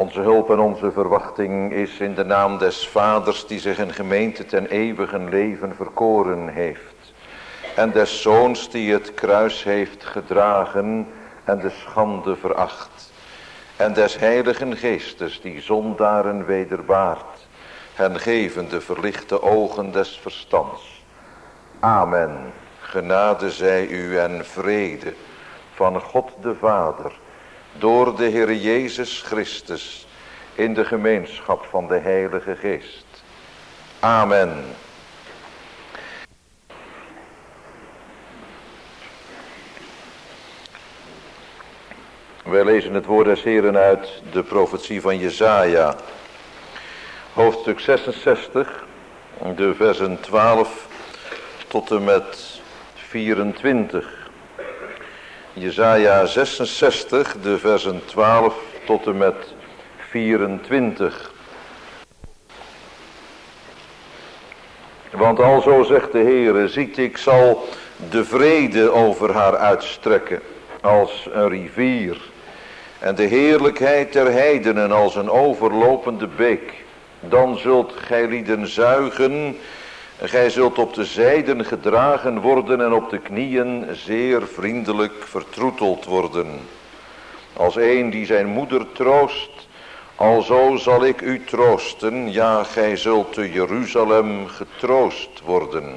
Onze hulp en onze verwachting is in de naam des Vaders die zich in gemeente ten eeuwigen leven verkoren heeft. En des Zoons die het kruis heeft gedragen en de schande veracht. En des Heiligen Geestes die zondaren wederbaart, hen gevende verlichte ogen des verstands. Amen. Genade zij u en vrede van God de Vader, door de Heer Jezus Christus, in de gemeenschap van de Heilige Geest. Amen. Wij lezen het woord des Heeren uit de profetie van Jesaja, hoofdstuk 66, de versen 12 tot en met 24. Jesaja 66, de versen 12 tot en met 24. Want alzo zegt de Heere, ziet, ik zal de vrede over haar uitstrekken als een rivier, en de heerlijkheid der heidenen als een overlopende beek. Dan zult gij lieden zuigen, gij zult op de zijden gedragen worden en op de knieën zeer vriendelijk vertroeteld worden. Als een die zijn moeder troost, alzo zal ik u troosten, ja, gij zult te Jeruzalem getroost worden.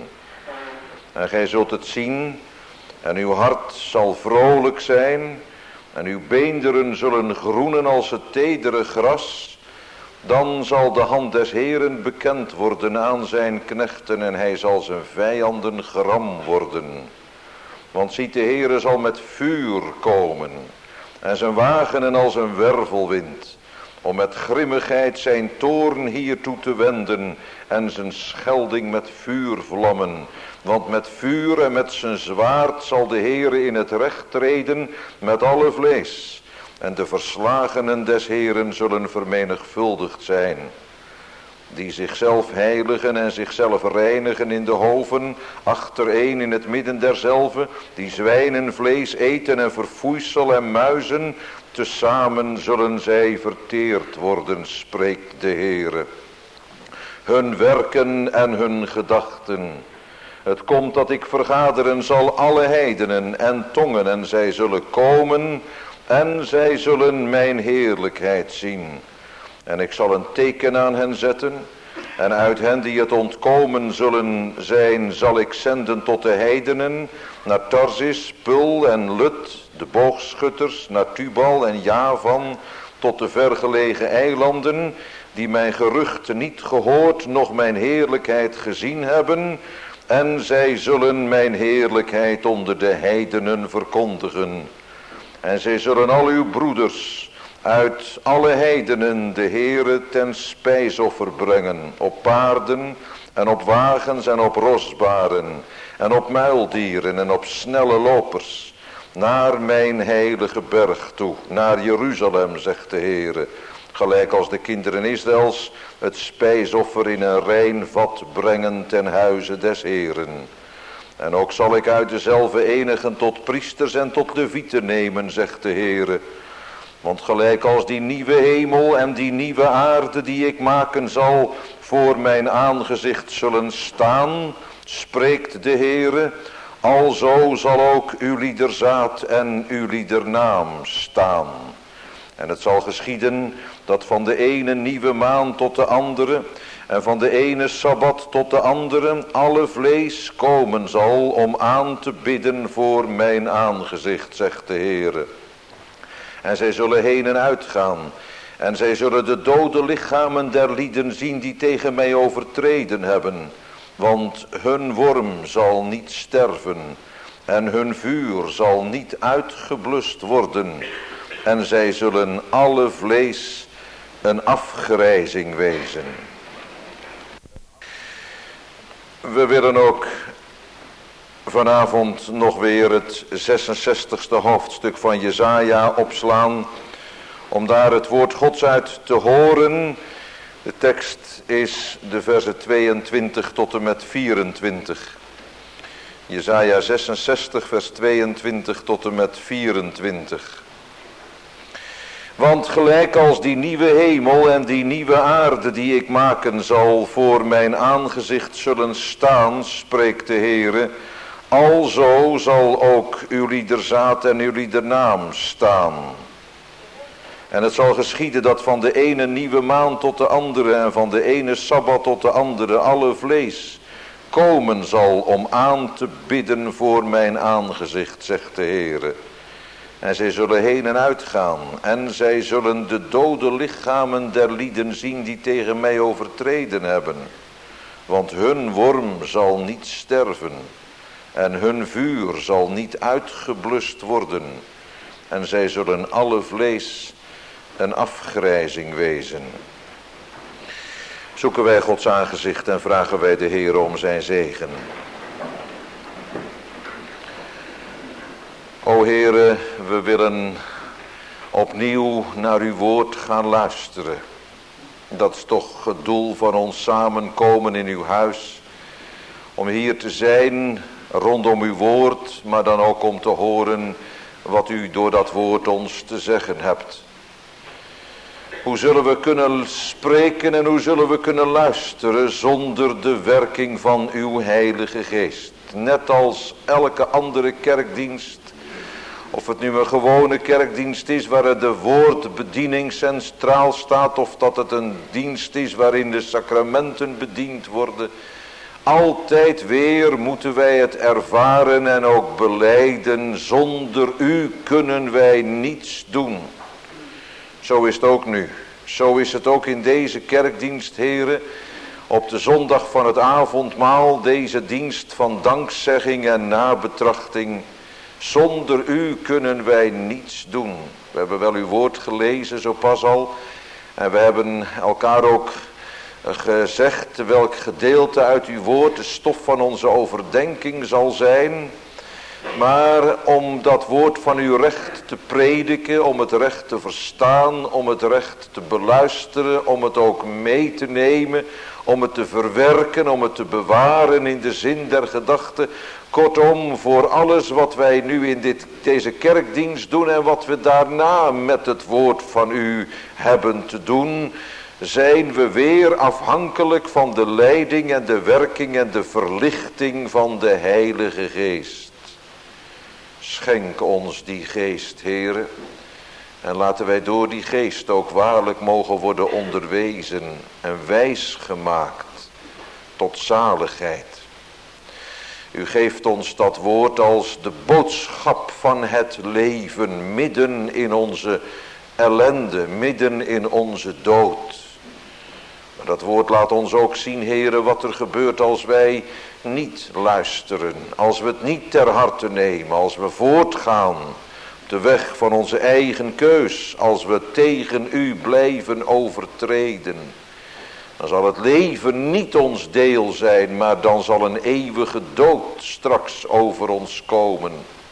En gij zult het zien, en uw hart zal vrolijk zijn, en uw beenderen zullen groenen als het tedere gras. Dan zal de hand des Heeren bekend worden aan zijn knechten, en hij zal zijn vijanden geram worden. Want ziet, de Heere zal met vuur komen, en zijn wagenen als een wervelwind, om met grimmigheid zijn toorn hiertoe te wenden, en zijn schelding met vuurvlammen. Want met vuur en met zijn zwaard zal de Heere in het recht treden met alle vlees. En de verslagenen des Heeren zullen vermenigvuldigd zijn. Die zichzelf heiligen en zichzelf reinigen in de hoven, achtereen in het midden derzelve, die zwijnenvlees eten en verfoeisel en muizen, tezamen zullen zij verteerd worden, spreekt de Heere. Hun werken en hun gedachten. Het komt dat ik vergaderen zal alle heidenen en tongen, en zij zullen komen en zij zullen mijn heerlijkheid zien. En ik zal een teken aan hen zetten, en uit hen die het ontkomen zullen zijn, zal ik zenden tot de heidenen, naar Tarsis, Pul en Lut, de boogschutters, naar Tubal en Javan, tot de vergelegen eilanden, die mijn gerucht niet gehoord, noch mijn heerlijkheid gezien hebben, en zij zullen mijn heerlijkheid onder de heidenen verkondigen. En zij zullen al uw broeders uit alle heidenen de Heere ten spijsoffer brengen, op paarden en op wagens en op rosbaren en op muildieren en op snelle lopers, naar mijn heilige berg toe, naar Jeruzalem, zegt de Heere, gelijk als de kinderen Israëls het spijsoffer in een rein vat brengen ten huize des Heeren. En ook zal ik uit dezelfde enigen tot priesters en tot levieten nemen, zegt de Heere. Want gelijk als die nieuwe hemel en die nieuwe aarde die ik maken zal voor mijn aangezicht zullen staan, spreekt de Heere, alzo zal ook uw liederzaad en uw liedernaam staan. En het zal geschieden dat van de ene nieuwe maan tot de andere, en van de ene sabbat tot de andere, alle vlees komen zal om aan te bidden voor mijn aangezicht, zegt de Heere. En zij zullen heen en uitgaan, en zij zullen de dode lichamen der lieden zien die tegen mij overtreden hebben. Want hun worm zal niet sterven, en hun vuur zal niet uitgeblust worden. En zij zullen alle vlees een afgrijzing wezen. We willen ook vanavond nog weer het 66ste hoofdstuk van Jesaja opslaan, om daar het woord Gods uit te horen. De tekst is de versen 22 tot en met 24. Jesaja 66 vers 22 tot en met 24. Want gelijk als die nieuwe hemel en die nieuwe aarde die ik maken zal voor mijn aangezicht zullen staan, spreekt de Heere, alzo zal ook uw liederzaad en uw liedernaam staan. En het zal geschieden dat van de ene nieuwe maand tot de andere en van de ene sabbat tot de andere alle vlees komen zal om aan te bidden voor mijn aangezicht, zegt de Heere. En zij zullen heen en uitgaan en zij zullen de dode lichamen der lieden zien die tegen mij overtreden hebben. Want hun worm zal niet sterven en hun vuur zal niet uitgeblust worden. En zij zullen alle vlees een afgrijzing wezen. Zoeken wij Gods aangezicht en vragen wij de Heer om zijn zegen. O Heere, we willen opnieuw naar uw woord gaan luisteren. Dat is toch het doel van ons samenkomen in uw huis. Om hier te zijn rondom uw woord, maar dan ook om te horen wat u door dat woord ons te zeggen hebt. Hoe zullen we kunnen spreken en hoe zullen we kunnen luisteren zonder de werking van uw Heilige Geest? Net als elke andere kerkdienst, of het nu een gewone kerkdienst is waar de woordbediening centraal staat, of dat het een dienst is waarin de sacramenten bediend worden. Altijd weer moeten wij het ervaren en ook belijden, zonder u kunnen wij niets doen. Zo is het ook nu. Zo is het ook in deze kerkdienst, heren. Op de zondag van het avondmaal, deze dienst van dankzegging en nabetrachting. Zonder u kunnen wij niets doen. We hebben wel uw woord gelezen, zo pas al. En we hebben elkaar ook gezegd welk gedeelte uit uw woord de stof van onze overdenking zal zijn. Maar om dat woord van u recht te prediken, om het recht te verstaan, om het recht te beluisteren, om het ook mee te nemen, om het te verwerken, om het te bewaren in de zin der gedachten. Kortom, voor alles wat wij nu in deze kerkdienst doen en wat we daarna met het woord van u hebben te doen, zijn we weer afhankelijk van de leiding en de werking en de verlichting van de Heilige Geest. Schenk ons die geest, Heere. En laten wij door die geest ook waarlijk mogen worden onderwezen en wijs gemaakt tot zaligheid. U geeft ons dat woord als de boodschap van het leven midden in onze ellende, midden in onze dood. Maar dat woord laat ons ook zien, Heere, wat er gebeurt als wij niet luisteren, als we het niet ter harte nemen, als we voortgaan op de weg van onze eigen keus, als we tegen u blijven overtreden. Dan zal het leven niet ons deel zijn, maar dan zal een eeuwige dood straks over ons komen.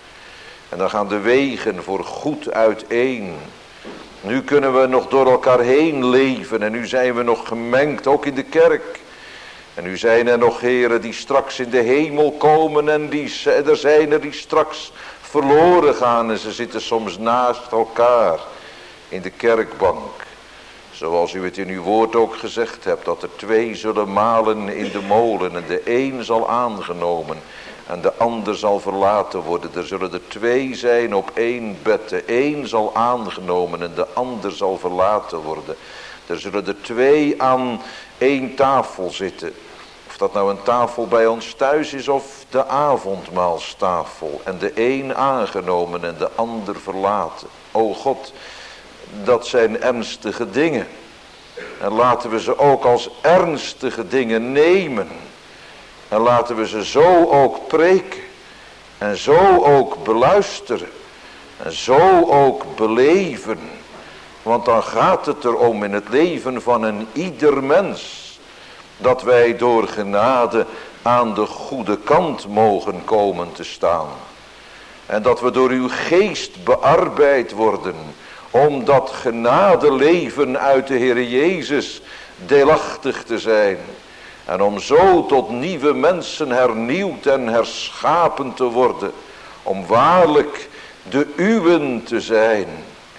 En dan gaan de wegen voor goed uiteen. Nu kunnen we nog door elkaar heen leven en nu zijn we nog gemengd, ook in de kerk. En nu zijn er nog heren die straks in de hemel komen en er zijn er die straks verloren gaan. En ze zitten soms naast elkaar in de kerkbank. Zoals u het in uw woord ook gezegd hebt, dat er 2 zullen malen in de molen. En de een zal aangenomen en de ander zal verlaten worden. Er zullen er 2 zijn op 1 bed. De een zal aangenomen en de ander zal verlaten worden. Er zullen er 2 aan 1 tafel zitten. Of dat nou een tafel bij ons thuis is of de avondmaalstafel. En de een aangenomen en de ander verlaten. O God, dat zijn ernstige dingen. En laten we ze ook als ernstige dingen nemen. En laten we ze zo ook preken. En zo ook beluisteren. En zo ook beleven. Want dan gaat het erom in het leven van een ieder mens. Dat wij door genade aan de goede kant mogen komen te staan. En dat we door uw geest bearbeid worden. Om dat genadeleven uit de Heer Jezus deelachtig te zijn. En om zo tot nieuwe mensen hernieuwd en herschapen te worden. Om waarlijk de uwen te zijn.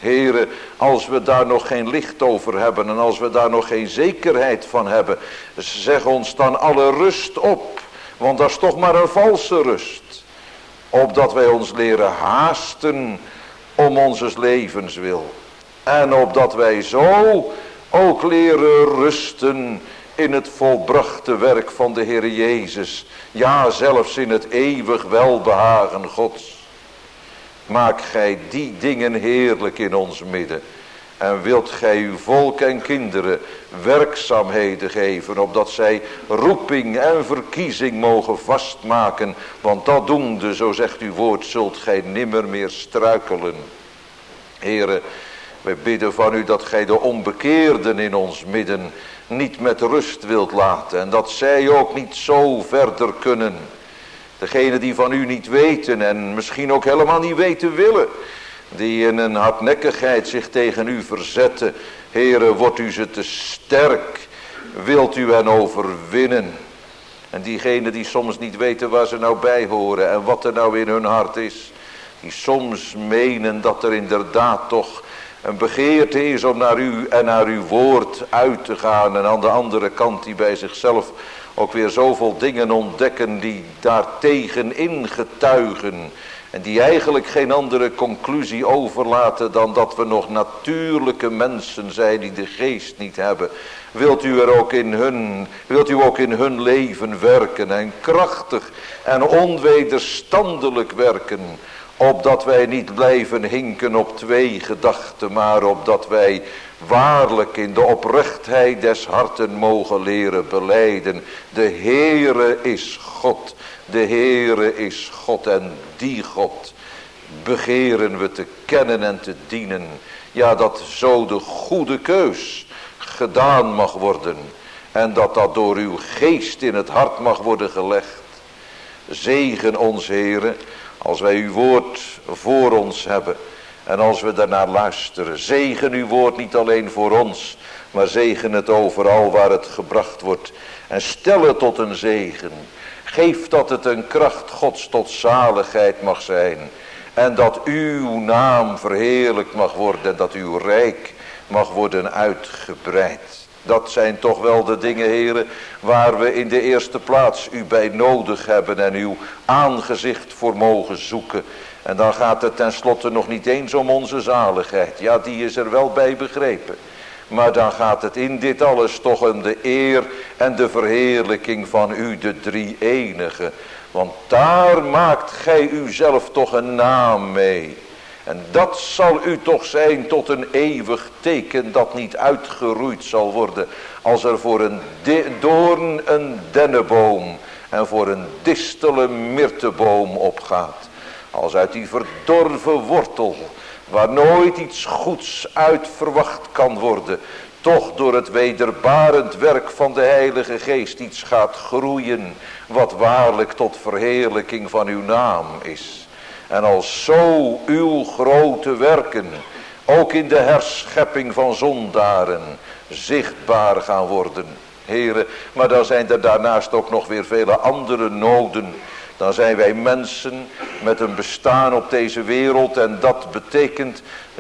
Heere, als we daar nog geen licht over hebben en als we daar nog geen zekerheid van hebben, zeg ons dan alle rust op. Want dat is toch maar een valse rust. Opdat wij ons leren haasten om onzes levens wil. En opdat wij zo ook leren rusten in het volbrachte werk van de Heer Jezus. Ja, zelfs in het eeuwig welbehagen Gods. Maak gij die dingen heerlijk in ons midden. En wilt gij uw volk en kinderen werkzaamheden geven, opdat zij roeping en verkiezing mogen vastmaken. Want dat doende, zo zegt uw woord, zult gij nimmer meer struikelen. Heere, wij bidden van u dat gij de onbekeerden in ons midden niet met rust wilt laten. En dat zij ook niet zo verder kunnen. Degenen die van u niet weten en misschien ook helemaal niet weten willen. Die in een hardnekkigheid zich tegen u verzetten. Heere, wordt u ze te sterk. Wilt u hen overwinnen. En diegenen die soms niet weten waar ze nou bij horen en wat er nou in hun hart is. Die soms menen dat er inderdaad toch een begeerte is om naar u en naar uw woord uit te gaan. En aan de andere kant die bij zichzelf ook weer zoveel dingen ontdekken die daartegen ingetuigen. En die eigenlijk geen andere conclusie overlaten dan dat we nog natuurlijke mensen zijn die de geest niet hebben. Wilt u ook in hun leven werken en krachtig en onwederstandelijk werken. Opdat wij niet blijven hinken op twee gedachten, maar opdat wij waarlijk in de oprechtheid des harten mogen leren belijden. De Heere is God, de Heere is God en die God begeren we te kennen en te dienen. Ja, dat zo de goede keus gedaan mag worden en dat dat door uw geest in het hart mag worden gelegd. Zegen ons, Heere, als wij uw woord voor ons hebben en als we daarnaar luisteren. Zegen uw woord niet alleen voor ons, maar zegen het overal waar het gebracht wordt. En stel het tot een zegen. Geef dat het een kracht Gods tot zaligheid mag zijn. En dat uw naam verheerlijkt mag worden en dat uw rijk mag worden uitgebreid. Dat zijn toch wel de dingen, heren, waar we in de eerste plaats u bij nodig hebben en uw aangezicht voor mogen zoeken. En dan gaat het tenslotte nog niet eens om onze zaligheid. Ja, die is er wel bij begrepen. Maar dan gaat het in dit alles toch om de eer en de verheerlijking van u, de drie-enige. Want daar maakt gij u zelf toch een naam mee. En dat zal u toch zijn tot een eeuwig teken dat niet uitgeroeid zal worden. Als er voor een doorn een dennenboom en voor een distel een myrteboom opgaat. Als uit die verdorven wortel, waar nooit iets goeds uit verwacht kan worden, toch door het wederbarend werk van de Heilige Geest iets gaat groeien, wat waarlijk tot verheerlijking van uw naam is. En als zo uw grote werken, ook in de herschepping van zondaren, zichtbaar gaan worden. Heren, maar dan zijn er daarnaast ook nog weer vele andere noden. Dan zijn wij mensen met een bestaan op deze wereld en dat betekent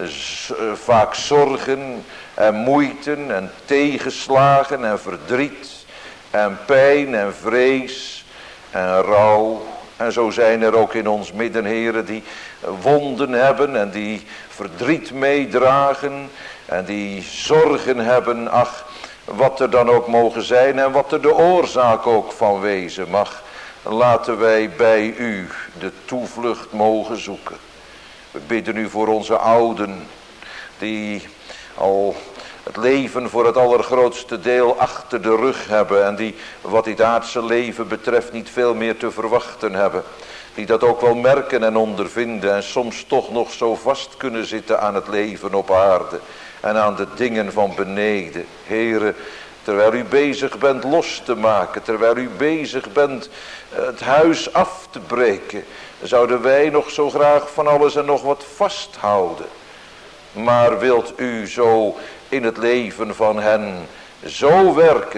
vaak zorgen en moeiten en tegenslagen en verdriet en pijn en vrees en rouw. En zo zijn er ook in ons midden, heren, die wonden hebben en die verdriet meedragen en die zorgen hebben, ach, wat er dan ook mogen zijn en wat er de oorzaak ook van wezen mag. Laten wij bij u de toevlucht mogen zoeken. We bidden u voor onze ouden, die al het leven voor het allergrootste deel achter de rug hebben. En die wat dit aardse leven betreft niet veel meer te verwachten hebben. Die dat ook wel merken en ondervinden. En soms toch nog zo vast kunnen zitten aan het leven op aarde. En aan de dingen van beneden. Here, terwijl u bezig bent los te maken. Terwijl u bezig bent het huis af te breken. Zouden wij nog zo graag van alles en nog wat vasthouden. Maar wilt u zo in het leven van hen zo werken,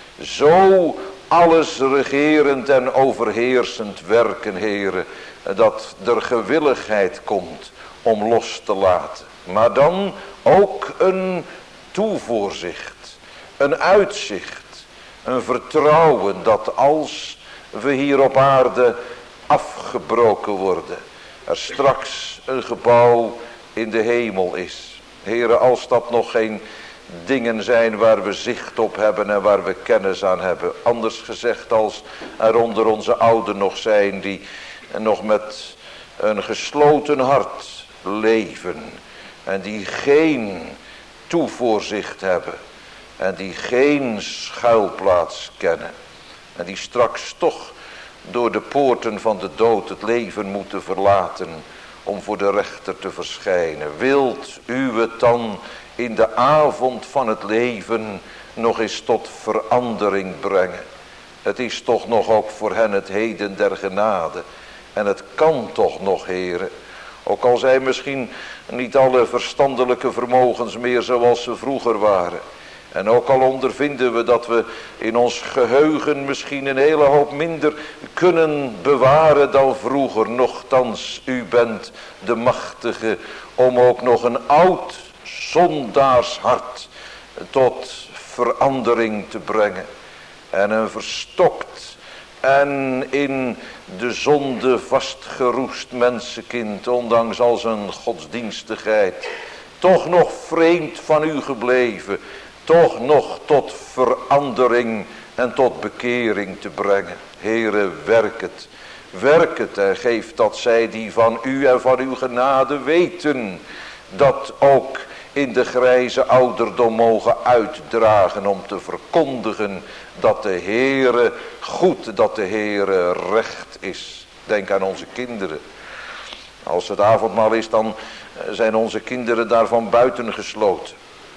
zo alles regerend en overheersend werken, heren, dat er gewilligheid komt om los te laten. Maar dan ook een toevoorzicht, een uitzicht, een vertrouwen dat als we hier op aarde afgebroken worden, er straks een gebouw in de hemel is. Heere, als dat nog geen dingen zijn waar we zicht op hebben en waar we kennis aan hebben. Anders gezegd, als er onder onze ouden nog zijn die nog met een gesloten hart leven en die geen toevoorzicht hebben en die geen schuilplaats kennen en die straks toch door de poorten van de dood het leven moeten verlaten om voor de rechter te verschijnen. Wilt u het dan in de avond van het leven nog eens tot verandering brengen? Het is toch nog ook voor hen het heden der genade. En het kan toch nog, Heere. Ook al zijn misschien niet alle verstandelijke vermogens meer zoals ze vroeger waren. En ook al ondervinden we dat we in ons geheugen misschien een hele hoop minder kunnen bewaren dan vroeger. Nochtans, u bent de machtige om ook nog een oud zondaarshart tot verandering te brengen. En een verstokt en in de zonde vastgeroest mensenkind, ondanks al zijn godsdienstigheid, toch nog vreemd van u gebleven, toch nog tot verandering en tot bekering te brengen. Heere, werk het en geef dat zij die van u en van uw genade weten, dat ook in de grijze ouderdom mogen uitdragen om te verkondigen dat de Heere goed, dat de Heere recht is. Denk aan onze kinderen. Als het avondmaal is, dan zijn onze kinderen daarvan buitengesloten.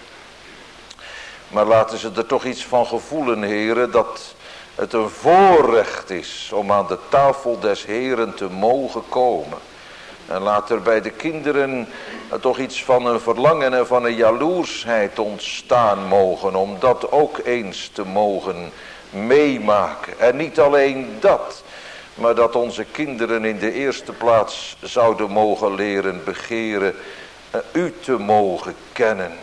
Maar laten ze er toch iets van gevoelen, Heere, dat het een voorrecht is om aan de tafel des Heeren te mogen komen. En laat er bij de kinderen toch iets van een verlangen en van een jaloersheid ontstaan mogen, om dat ook eens te mogen meemaken. En niet alleen dat, maar dat onze kinderen in de eerste plaats zouden mogen leren begeren u te mogen kennen.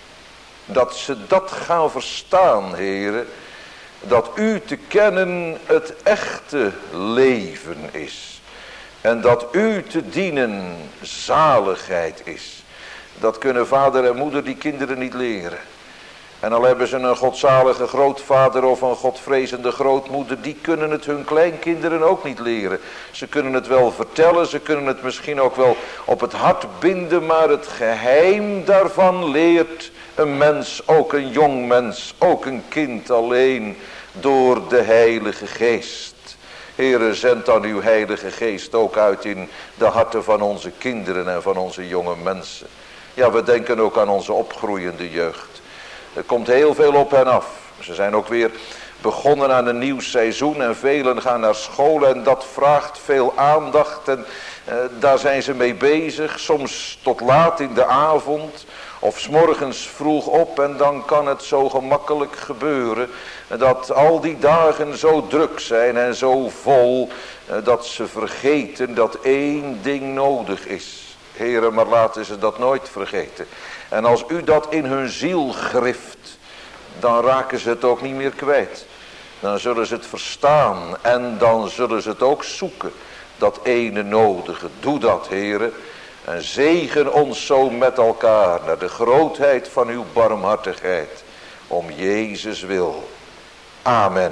Dat ze dat gaan verstaan, Heere, dat u te kennen het echte leven is. En dat u te dienen zaligheid is. Dat kunnen vader en moeder die kinderen niet leren. En al hebben ze een godzalige grootvader of een godvrezende grootmoeder, die kunnen het hun kleinkinderen ook niet leren. Ze kunnen het wel vertellen, ze kunnen het misschien ook wel op het hart binden, maar het geheim daarvan leert een mens, ook een jong mens, ook een kind alleen door de Heilige Geest. Heere, zend dan uw Heilige Geest ook uit in de harten van onze kinderen en van onze jonge mensen. Ja, we denken ook aan onze opgroeiende jeugd. Er komt heel veel op hen af. Ze zijn ook weer begonnen aan een nieuw seizoen en velen gaan naar school en dat vraagt veel aandacht en daar zijn ze mee bezig. Soms tot laat in de avond of 's morgens vroeg op en dan kan het zo gemakkelijk gebeuren dat al die dagen zo druk zijn en zo vol dat ze vergeten dat één ding nodig is. Heere, maar laten ze dat nooit vergeten. En als u dat in hun ziel grift, dan raken ze het ook niet meer kwijt. Dan zullen ze het verstaan en dan zullen ze het ook zoeken. Dat ene nodige. Doe dat, Heere. En zegen ons zo met elkaar naar de grootheid van uw barmhartigheid. Om Jezus wil. Amen.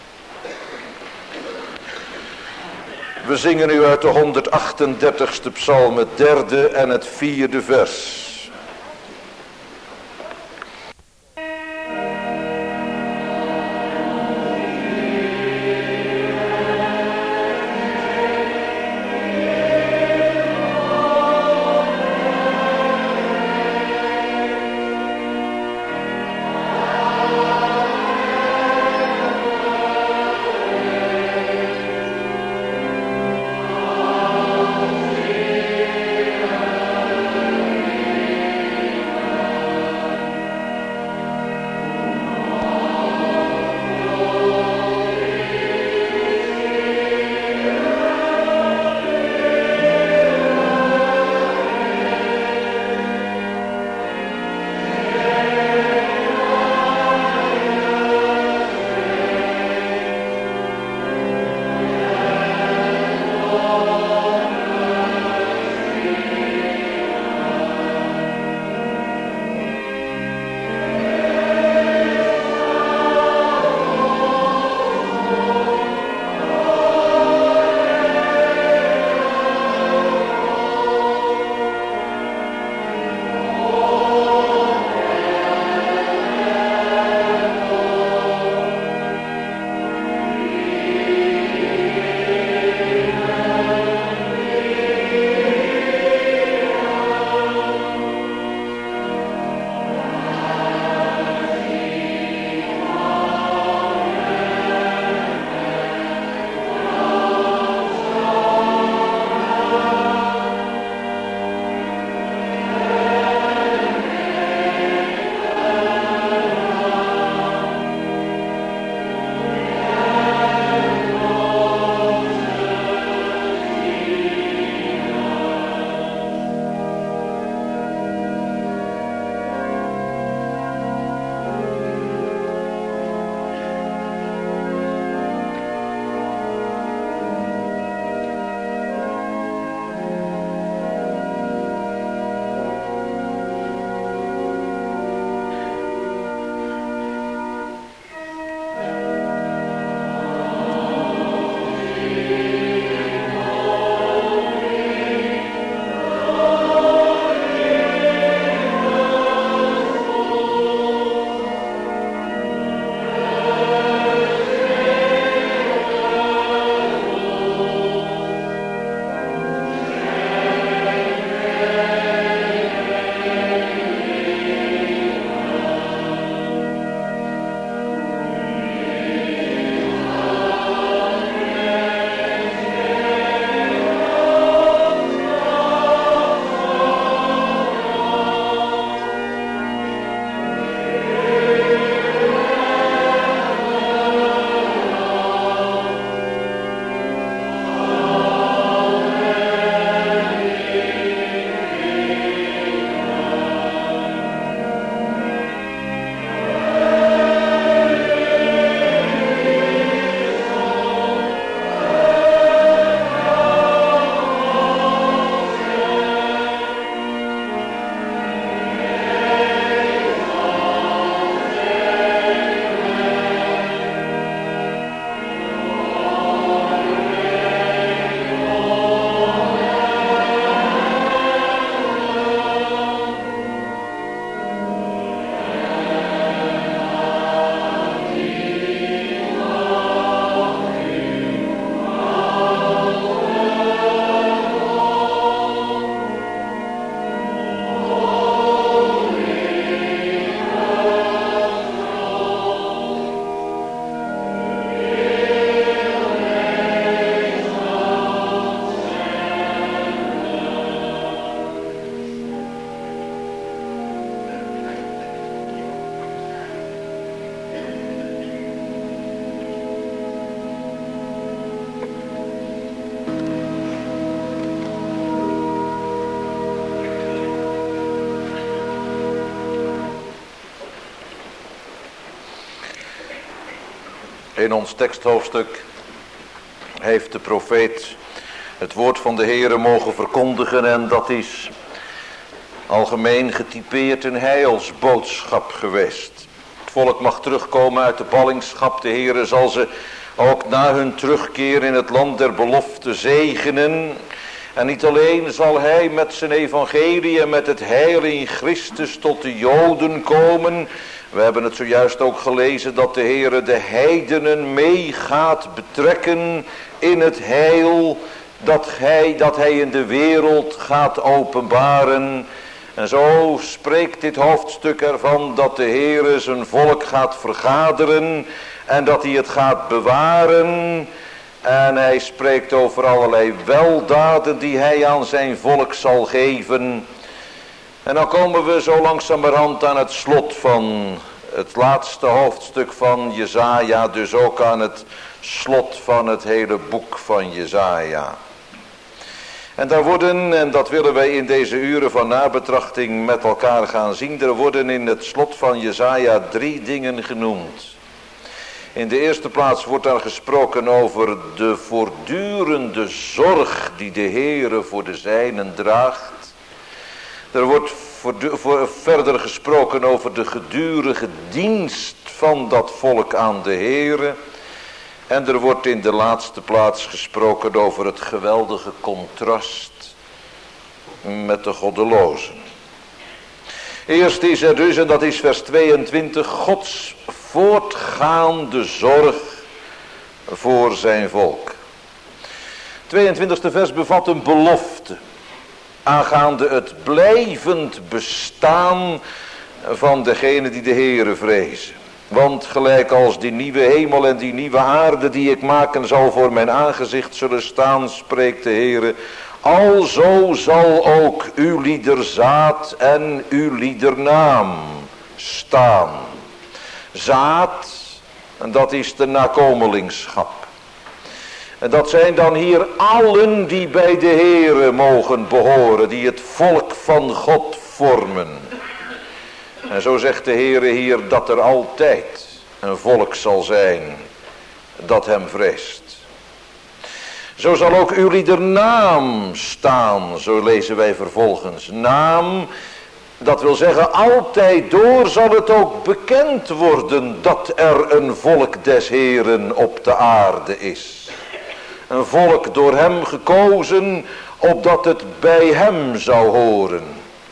We zingen nu uit de 138ste psalm het 3e en het 4e vers. In ons teksthoofdstuk heeft de profeet het woord van de Heere mogen verkondigen en dat is algemeen getypeerd een heilsboodschap geweest. Het volk mag terugkomen uit de ballingschap. De Heere zal ze ook na hun terugkeer in het land der belofte zegenen. En niet alleen zal hij met zijn evangelie en met het heil in Christus tot de Joden komen. We hebben het zojuist ook gelezen dat de Heere de heidenen mee gaat betrekken in het heil dat hij in de wereld gaat openbaren. En zo spreekt dit hoofdstuk ervan dat de Heere zijn volk gaat vergaderen en dat hij het gaat bewaren. En hij spreekt over allerlei weldaden die hij aan zijn volk zal geven. En dan komen we zo langzamerhand aan het slot van het laatste hoofdstuk van Jesaja. Dus ook aan het slot van het hele boek van Jesaja. En daar worden, en dat willen wij in deze uren van nabetrachting met elkaar gaan zien. Er worden in het slot van Jesaja 3 dingen genoemd. In de eerste plaats wordt daar gesproken over de voortdurende zorg die de Heere voor de zijnen draagt. Er wordt verder gesproken over de gedurige dienst van dat volk aan de Heere. En er wordt in de laatste plaats gesproken over het geweldige contrast met de goddelozen. Eerst is er dus, en dat is vers 22, Gods voortgaande zorg voor zijn volk. 22e vers bevat een belofte aangaande het blijvend bestaan van degene die de Heere vrezen. Want gelijk als die nieuwe hemel en die nieuwe aarde die ik maken zal voor mijn aangezicht zullen staan, spreekt de Heere, alzo zal ook uw liederzaad en uw liedernaam staan. Zaad, en dat is de nakomelingschap. En dat zijn dan hier allen die bij de Heere mogen behoren, die het volk van God vormen. En zo zegt de Heere hier dat er altijd een volk zal zijn dat hem vreest. Zo zal ook uw liedernaam staan, zo lezen wij vervolgens. Naam, dat wil zeggen altijd door zal het ook bekend worden dat er een volk des Heeren op de aarde is. Een volk door hem gekozen, opdat het bij hem zou horen.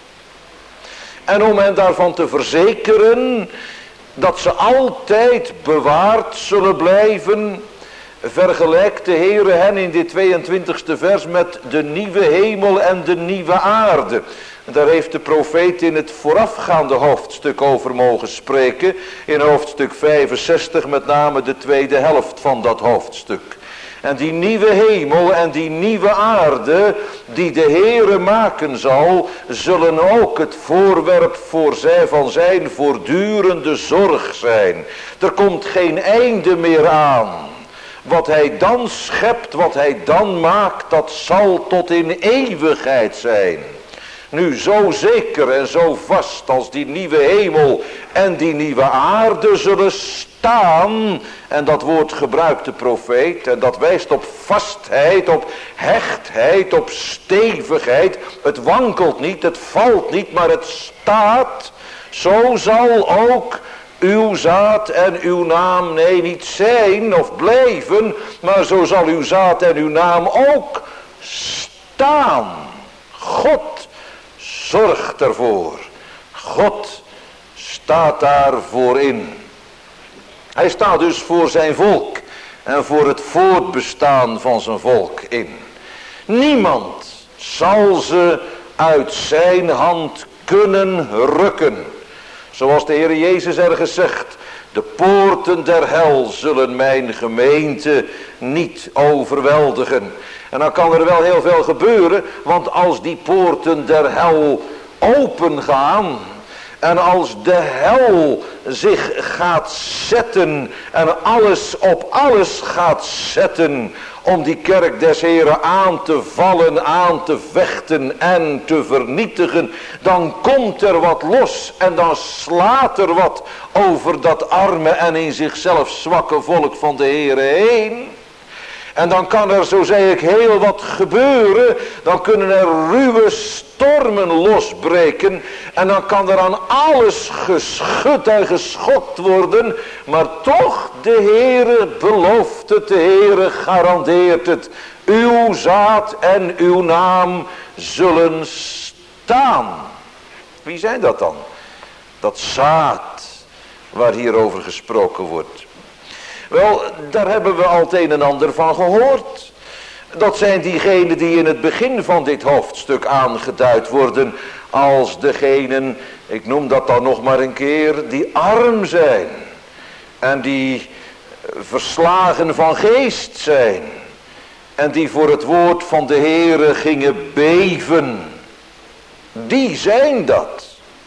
En om hen daarvan te verzekeren dat ze altijd bewaard zullen blijven, vergelijkt de Heere hen in dit 22e vers met de nieuwe hemel en de nieuwe aarde. Daar heeft de profeet in het voorafgaande hoofdstuk over mogen spreken. In hoofdstuk 65 met name de tweede helft van dat hoofdstuk. En die nieuwe hemel en die nieuwe aarde die de Heere maken zal, zullen ook het voorwerp van zijn voortdurende zorg zijn. Er komt geen einde meer aan. Wat hij dan schept, wat hij dan maakt, dat zal tot in eeuwigheid zijn. Nu zo zeker en zo vast als die nieuwe hemel en die nieuwe aarde zullen staan. En dat woord gebruikt de profeet. En dat wijst op vastheid, op hechtheid, op stevigheid. Het wankelt niet, het valt niet, maar het staat. Zo zal ook uw zaad en uw naam, nee niet zijn of blijven. Maar zo zal uw zaad en uw naam ook staan. God zorgt ervoor. God staat daarvoor in. Hij staat dus voor zijn volk en voor het voortbestaan van zijn volk in. Niemand zal ze uit zijn hand kunnen rukken. Zoals de Heer Jezus ergens zegt, de poorten der hel zullen mijn gemeente niet overweldigen. En dan kan er wel heel veel gebeuren, want als die poorten der hel open gaan, En als de hel zich gaat zetten en alles op alles gaat zetten om die kerk des Heren aan te vallen, aan te vechten en te vernietigen, dan komt er wat los en dan slaat er wat over dat arme en in zichzelf zwakke volk van de Heren heen. En dan kan er, zo zei ik, heel wat gebeuren. Dan kunnen er ruwe stormen losbreken. En dan kan er aan alles geschud en geschokt worden. Maar toch, de Heere belooft het, de Heere garandeert het. Uw zaad en uw naam zullen staan. Wie zijn dat dan? Dat zaad waar hier over gesproken wordt. Wel, daar hebben we al het een en ander van gehoord. Dat zijn diegenen die in het begin van dit hoofdstuk aangeduid worden als degenen, ik noem dat dan nog maar een keer, die arm zijn. En die verslagen van geest zijn. En die voor het woord van de Heere gingen beven. Die zijn dat.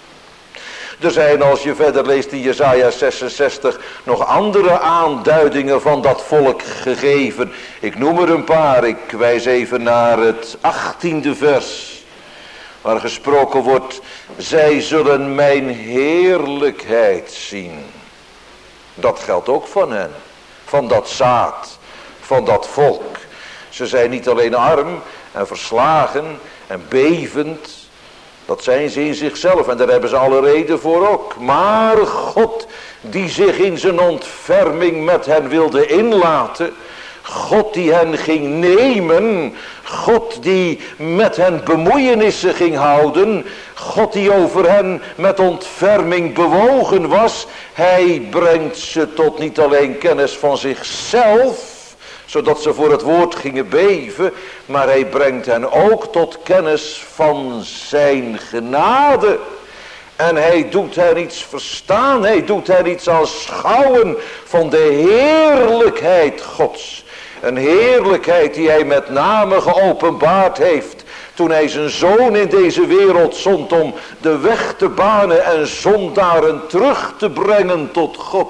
Er zijn, als je verder leest in Jesaja 66, nog andere aanduidingen van dat volk gegeven. Ik noem er een paar. Ik wijs even naar het 18e vers. Waar gesproken wordt, zij zullen mijn heerlijkheid zien. Dat geldt ook van hen. Van dat zaad. Van dat volk. Ze zijn niet alleen arm en verslagen en bevend. Dat zijn ze in zichzelf en daar hebben ze alle reden voor ook. Maar God die zich in zijn ontferming met hen wilde inlaten. God die hen ging nemen. God die met hen bemoeienissen ging houden. God die over hen met ontferming bewogen was. Hij brengt ze tot niet alleen kennis van zichzelf, zodat ze voor het woord gingen beven, maar hij brengt hen ook tot kennis van zijn genade. En hij doet hen iets verstaan, hij doet hen iets aanschouwen van de heerlijkheid Gods. Een heerlijkheid die hij met name geopenbaard heeft toen hij zijn zoon in deze wereld zond om de weg te banen en zondaren terug te brengen tot God.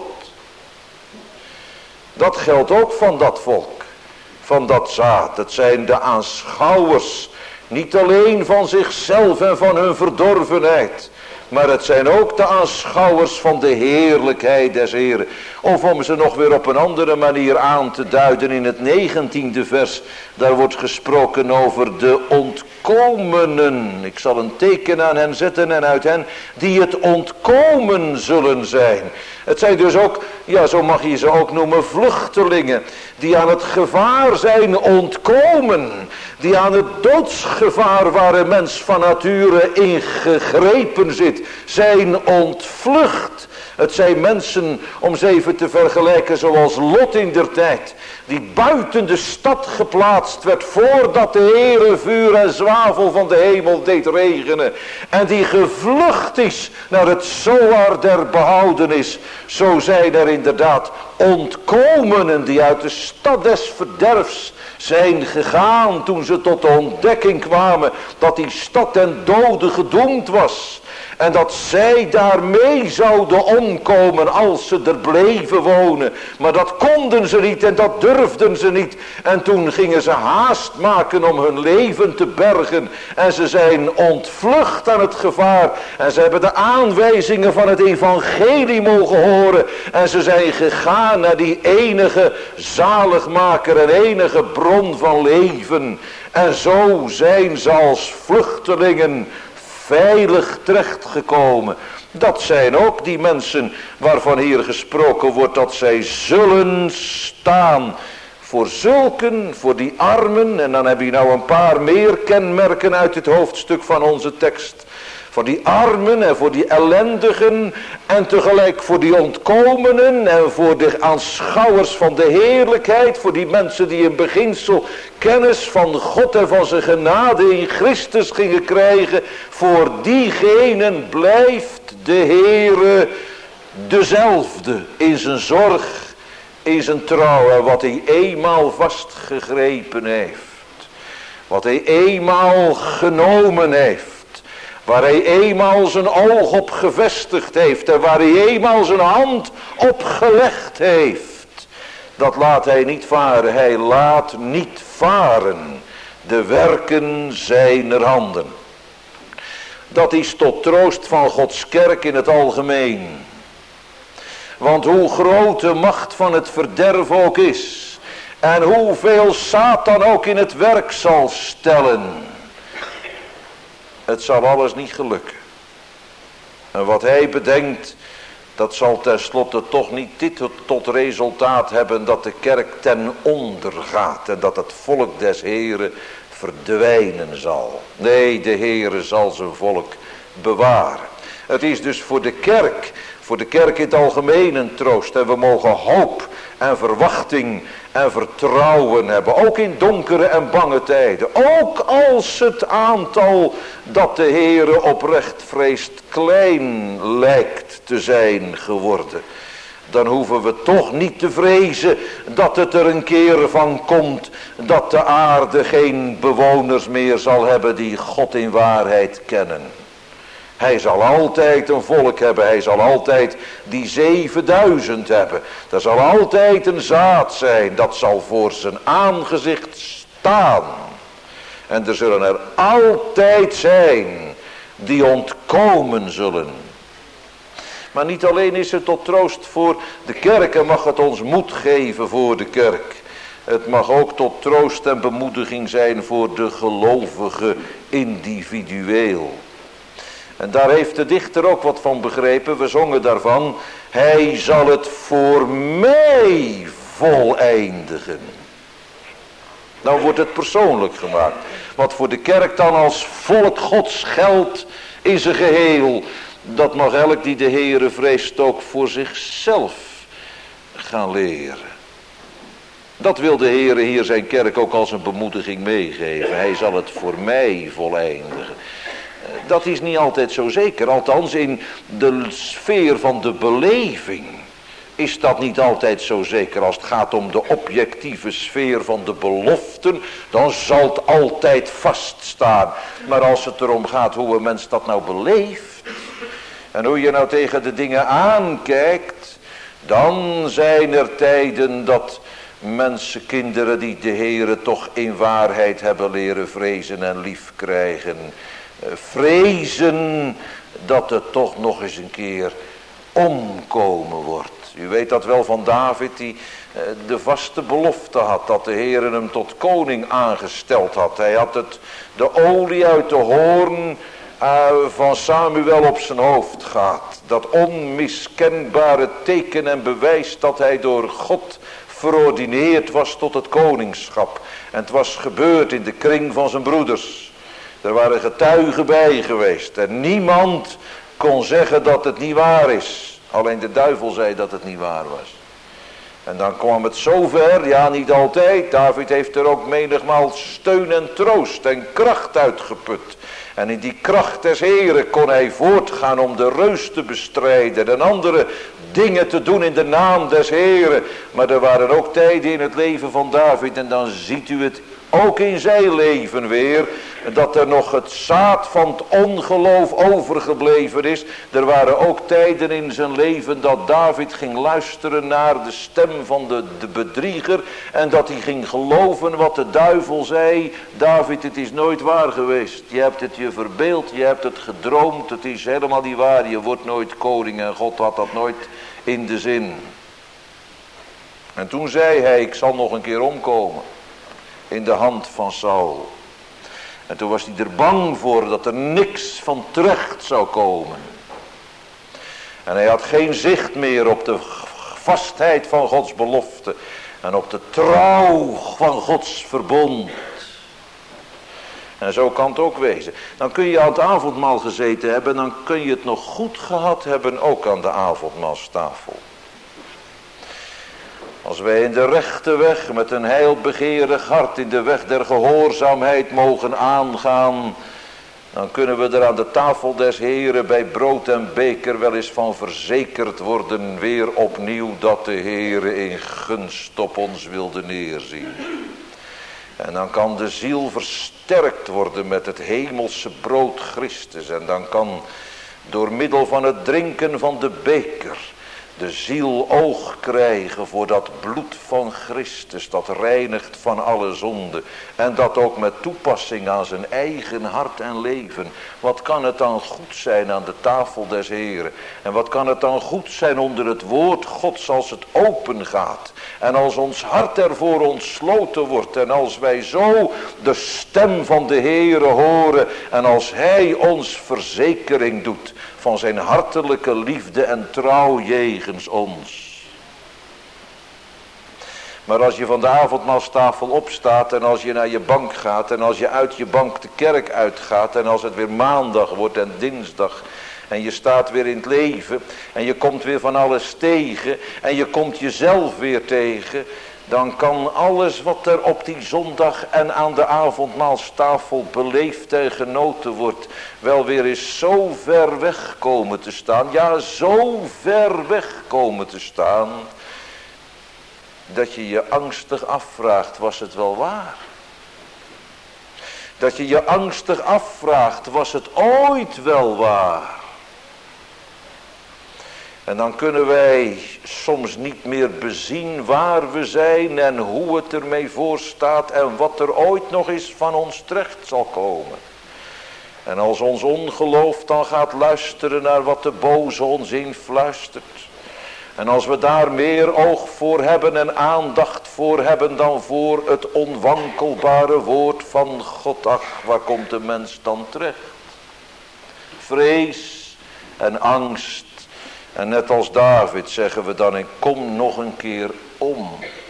Dat geldt ook van dat volk, van dat zaad. Het zijn de aanschouwers, niet alleen van zichzelf en van hun verdorvenheid, maar het zijn ook de aanschouwers van de heerlijkheid des Heren. Of om ze nog weer op een andere manier aan te duiden in het 19e vers, daar wordt gesproken over de ontkomenen. Ik zal een teken aan hen zetten en uit hen die het ontkomen zullen zijn. Het zijn dus ook, ja zo mag je ze ook noemen, vluchtelingen. Die aan het gevaar zijn ontkomen. Die aan het doodsgevaar waar een mens van nature in gegrepen zit, zijn ontvlucht. Het zijn mensen, om ze even te vergelijken zoals Lot in der tijd, die buiten de stad geplaatst werd voordat de Heere vuur en zwavel van de hemel deed regenen. En die gevlucht is naar het zoar der behoudenis. Zo zijn er inderdaad ontkomenen die uit de stad des verderfs zijn gegaan toen ze tot de ontdekking kwamen dat die stad ten dode gedoemd was. En dat zij daarmee zouden omkomen als ze er bleven wonen. Maar dat konden ze niet en dat durfden ze niet. En toen gingen ze haast maken om hun leven te bergen. En ze zijn ontvlucht aan het gevaar. En ze hebben de aanwijzingen van het evangelie mogen horen. En ze zijn gegaan naar die enige zaligmaker en enige bron van leven. En zo zijn ze als vluchtelingen veilig terechtgekomen. Dat zijn ook die mensen waarvan hier gesproken wordt dat zij zullen staan. Voor zulken, voor die armen, en dan heb je nou een paar meer kenmerken uit het hoofdstuk van onze tekst. Voor die armen en voor die ellendigen en tegelijk voor die ontkomenen en voor de aanschouwers van de heerlijkheid. Voor die mensen die in beginsel kennis van God en van zijn genade in Christus gingen krijgen. Voor diegenen blijft de Heere dezelfde in zijn zorg, in zijn trouw en wat hij eenmaal vastgegrepen heeft. Wat hij eenmaal genomen heeft. Waar hij eenmaal zijn oog op gevestigd heeft en waar hij eenmaal zijn hand op gelegd heeft. Dat laat hij niet varen. Hij laat niet varen de werken zijner handen. Dat is tot troost van Gods kerk in het algemeen. Want hoe groot de macht van het verderf ook is, en hoeveel Satan ook in het werk zal stellen, het zal alles niet gelukken. En wat hij bedenkt, dat zal tenslotte toch niet dit tot resultaat hebben dat de kerk ten onder gaat en dat het volk des Heren verdwijnen zal. Nee, de Heere zal zijn volk bewaren. Het is dus voor de kerk in het algemeen een troost. En we mogen hoop en verwachting en vertrouwen hebben. Ook in donkere en bange tijden. Ook als het aantal dat de Heere oprecht vreest klein lijkt te zijn geworden. Dan hoeven we toch niet te vrezen dat het er een keer van komt dat de aarde geen bewoners meer zal hebben die God in waarheid kennen. Hij zal altijd een volk hebben. Hij zal altijd die 7000 hebben. Er zal altijd een zaad zijn. Dat zal voor zijn aangezicht staan. En er zullen er altijd zijn die ontkomen zullen. Maar niet alleen is het tot troost voor de kerk en mag het ons moed geven voor de kerk. Het mag ook tot troost en bemoediging zijn voor de gelovige individueel. En daar heeft de dichter ook wat van begrepen. We zongen daarvan. Hij zal het voor mij voleindigen. Nou wordt het persoonlijk gemaakt. Wat voor de kerk dan als volk Gods geldt in zijn geheel. Dat mag elk die de Heere vreest ook voor zichzelf gaan leren. Dat wil de Heere hier zijn kerk ook als een bemoediging meegeven. Hij zal het voor mij voleindigen. Dat is niet altijd zo zeker. Althans in de sfeer van de beleving is dat niet altijd zo zeker. Als het gaat om de objectieve sfeer van de beloften, dan zal het altijd vaststaan. Maar als het erom gaat hoe een mens dat nou beleeft en hoe je nou tegen de dingen aankijkt, dan zijn er tijden dat mensenkinderen die de Heere toch in waarheid hebben leren vrezen en lief krijgen, vrezen dat het toch nog eens een keer omkomen wordt. U weet dat wel van David die de vaste belofte had dat de Heere hem tot koning aangesteld had. Hij had de olie uit de hoorn van Samuel op zijn hoofd gehad. Dat onmiskenbare teken en bewijs dat hij door God verordineerd was tot het koningschap. En het was gebeurd in de kring van zijn broeders. Er waren getuigen bij geweest. En niemand kon zeggen dat het niet waar is. Alleen de duivel zei dat het niet waar was. En dan kwam het zover, ja niet altijd. David heeft er ook menigmaal steun en troost en kracht uitgeput. En in die kracht des Heren kon hij voortgaan om de reus te bestrijden. En andere dingen te doen in de naam des Heren. Maar er waren ook tijden in het leven van David. En dan ziet u het ook in zijn leven weer. Dat er nog het zaad van het ongeloof overgebleven is. Er waren ook tijden in zijn leven dat David ging luisteren naar de stem van de bedrieger. En dat hij ging geloven wat de duivel zei. David, het is nooit waar geweest. Je hebt het je verbeeld, je hebt het gedroomd. Het is helemaal niet waar. Je wordt nooit koning en God had dat nooit in de zin. En toen zei hij, ik zal nog een keer omkomen. In de hand van Saul. En toen was hij er bang voor dat er niks van terecht zou komen. En hij had geen zicht meer op de vastheid van Gods belofte. En op de trouw van Gods verbond. En zo kan het ook wezen. Dan kun je aan het avondmaal gezeten hebben. Dan kun je het nog goed gehad hebben ook aan de avondmaalstafel. Als wij in de rechte weg met een heilbegeerig hart in de weg der gehoorzaamheid mogen aangaan, dan kunnen we er aan de tafel des Heren bij brood en beker wel eens van verzekerd worden weer opnieuw dat de Heere in gunst op ons wilde neerzien. En dan kan de ziel versterkt worden met het hemelse brood Christus. En dan kan door middel van het drinken van de beker de ziel oog krijgen voor dat bloed van Christus. Dat reinigt van alle zonde. En dat ook met toepassing aan zijn eigen hart en leven. Wat kan het dan goed zijn aan de tafel des Heren. En wat kan het dan goed zijn onder het woord Gods als het open gaat. En als ons hart ervoor ontsloten wordt. En als wij zo de stem van de Heere horen. En als Hij ons verzekering doet van zijn hartelijke liefde en trouw jegens ons. Maar als je van de avondmaalstafel opstaat en als je naar je bank gaat en als je uit je bank de kerk uitgaat en als het weer maandag wordt en dinsdag en je staat weer in het leven en je komt weer van alles tegen en je komt jezelf weer tegen, dan kan alles wat er op die zondag en aan de avondmaalstafel beleefd en genoten wordt wel weer eens zo ver weg komen te staan. Ja, zo ver weg komen te staan dat je je angstig afvraagt, was het wel waar? Dat je je angstig afvraagt, was het ooit wel waar? En dan kunnen wij soms niet meer bezien waar we zijn en hoe het ermee voor staat en wat er ooit nog eens van ons terecht zal komen. En als ons ongeloof dan gaat luisteren naar wat de boze ons influistert. En als we daar meer oog voor hebben en aandacht voor hebben dan voor het onwankelbare woord van God. Ach, waar komt de mens dan terecht? Vrees en angst. En net als David zeggen we dan, ik kom nog een keer om.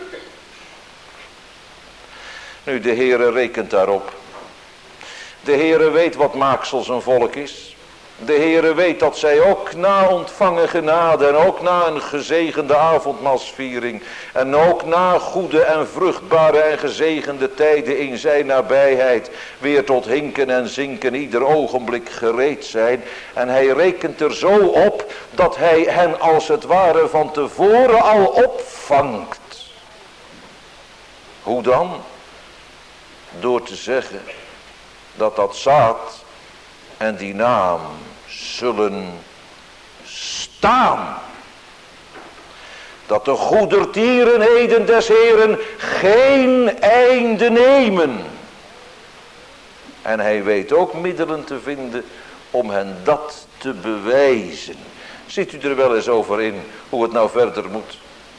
Nu, de Heere rekent daarop. De Heere weet wat maaksel zijn volk is. De Heere weet dat zij ook na ontvangen genade en ook na een gezegende avondmaalsviering en ook na goede en vruchtbare en gezegende tijden in zijn nabijheid weer tot hinken en zinken ieder ogenblik gereed zijn. En hij rekent er zo op dat hij hen als het ware van tevoren al opvangt. Hoe dan? Door te zeggen dat dat zaad en die naam zullen staan. Dat de goedertierenheden des Heeren geen einde nemen. En hij weet ook middelen te vinden om hen dat te bewijzen. Ziet u er wel eens over in hoe het nou verder moet?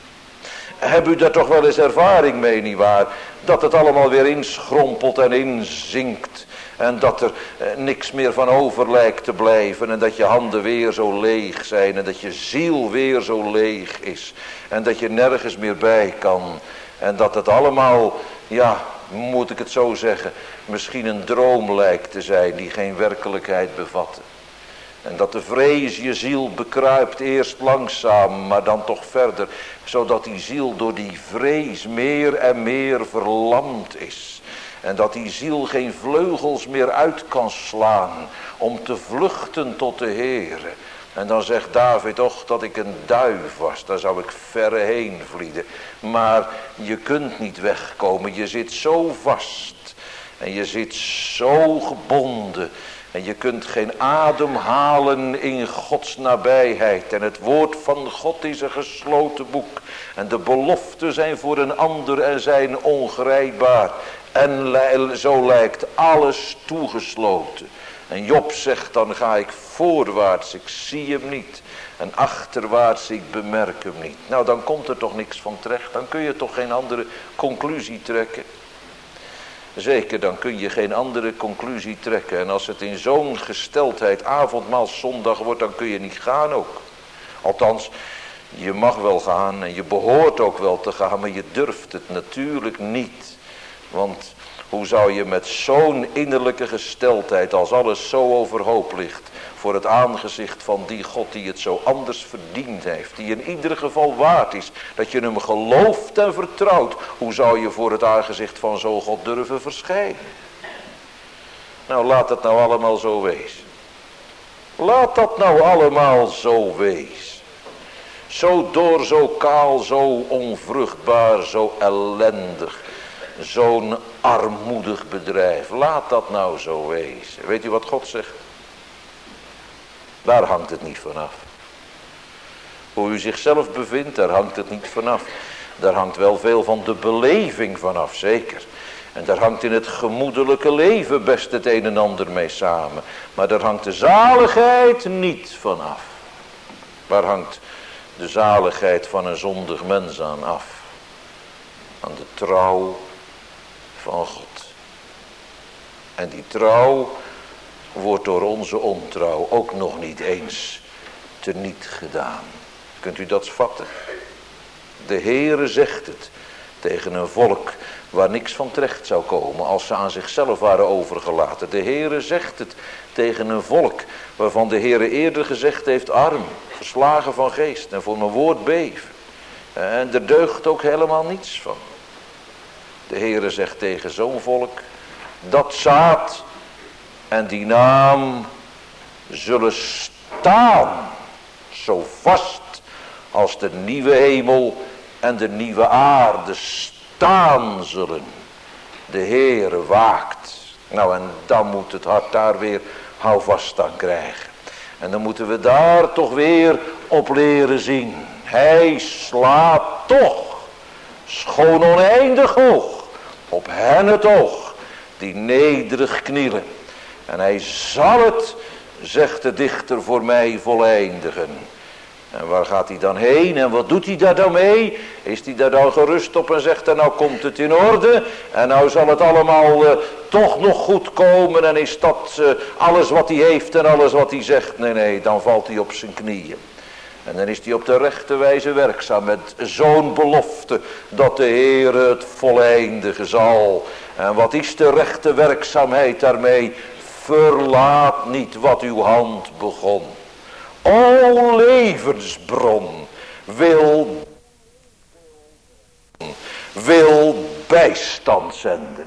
Heb u daar toch wel eens ervaring mee, nietwaar? Dat het allemaal weer inschrompelt en inzinkt. En dat er niks meer van over lijkt te blijven. En dat je handen weer zo leeg zijn. En dat je ziel weer zo leeg is. En dat je nergens meer bij kan. En dat het allemaal, ja, moet ik het zo zeggen, misschien een droom lijkt te zijn die geen werkelijkheid bevat. En dat de vrees je ziel bekruipt, eerst langzaam, maar dan toch verder. Zodat die ziel door die vrees meer en meer verlamd is. En dat die ziel geen vleugels meer uit kan slaan om te vluchten tot de Heere. En dan zegt David, och dat ik een duif was, daar zou ik verre heen vlieden. Maar je kunt niet wegkomen, je zit zo vast. En je zit zo gebonden. En je kunt geen adem halen in Gods nabijheid. En het woord van God is een gesloten boek. En de beloften zijn voor een ander en zijn ongrijpbaar. En zo lijkt alles toegesloten. En Job zegt, dan ga ik voorwaarts, ik zie hem niet. En achterwaarts, ik bemerk hem niet. Nou, dan komt er toch niks van terecht. Dan kun je toch geen andere conclusie trekken. Zeker, dan kun je geen andere conclusie trekken. En als het in zo'n gesteldheid avondmaalszondag wordt, dan kun je niet gaan ook. Althans, je mag wel gaan en je behoort ook wel te gaan, maar je durft het natuurlijk niet. Want hoe zou je met zo'n innerlijke gesteldheid, als alles zo overhoop ligt, voor het aangezicht van die God die het zo anders verdiend heeft, die in ieder geval waard is, dat je hem gelooft en vertrouwt, hoe zou je voor het aangezicht van zo'n God durven verschijnen? Nou, laat het nou allemaal zo wezen. Laat dat nou allemaal zo wezen. Zo dor, zo kaal, zo onvruchtbaar, zo ellendig. zo'n armoedig bedrijf. Laat dat nou zo wezen. Weet u wat God zegt? Daar hangt het niet vanaf. Hoe u zichzelf bevindt, daar hangt het niet vanaf. Daar hangt wel veel van de beleving vanaf, zeker. En daar hangt in het gemoedelijke leven best het een en ander mee samen. Maar daar hangt de zaligheid niet vanaf. Waar hangt de zaligheid van een zondig mens aan af? Aan de trouw van God. En die trouw wordt door onze ontrouw ook nog niet eens teniet gedaan. Kunt u dat vatten? De Heere zegt het tegen een volk waar niks van terecht zou komen als ze aan zichzelf waren overgelaten. De Heere zegt het tegen een volk waarvan de Heere eerder gezegd heeft: arm, verslagen van geest en voor mijn woord beven. En er deugt ook helemaal niets van. De Heere zegt tegen zo'n volk: dat zaad en die naam zullen staan, zo vast als de nieuwe hemel en de nieuwe aarde staan zullen. De Heere waakt. Nou, en dan moet het hart daar weer houvast aan krijgen. En dan moeten we daar toch weer op leren zien. Hij slaat toch, schoon oneindig hoog, op hen het oog, die nederig knielen. En hij zal het, zegt de dichter, voor mij voleindigen. En waar gaat hij dan heen en wat doet hij daar dan mee? Is hij daar dan gerust op en zegt hij: nou komt het in orde en nou zal het allemaal toch nog goed komen en is dat alles wat hij heeft en alles wat hij zegt? Nee, dan valt hij op zijn knieën. En dan is hij op de rechte wijze werkzaam met zo'n belofte dat de Heer het voleindigen zal. En wat is de rechte werkzaamheid daarmee? Verlaat niet wat uw hand begon. O levensbron, wil bijstand zenden.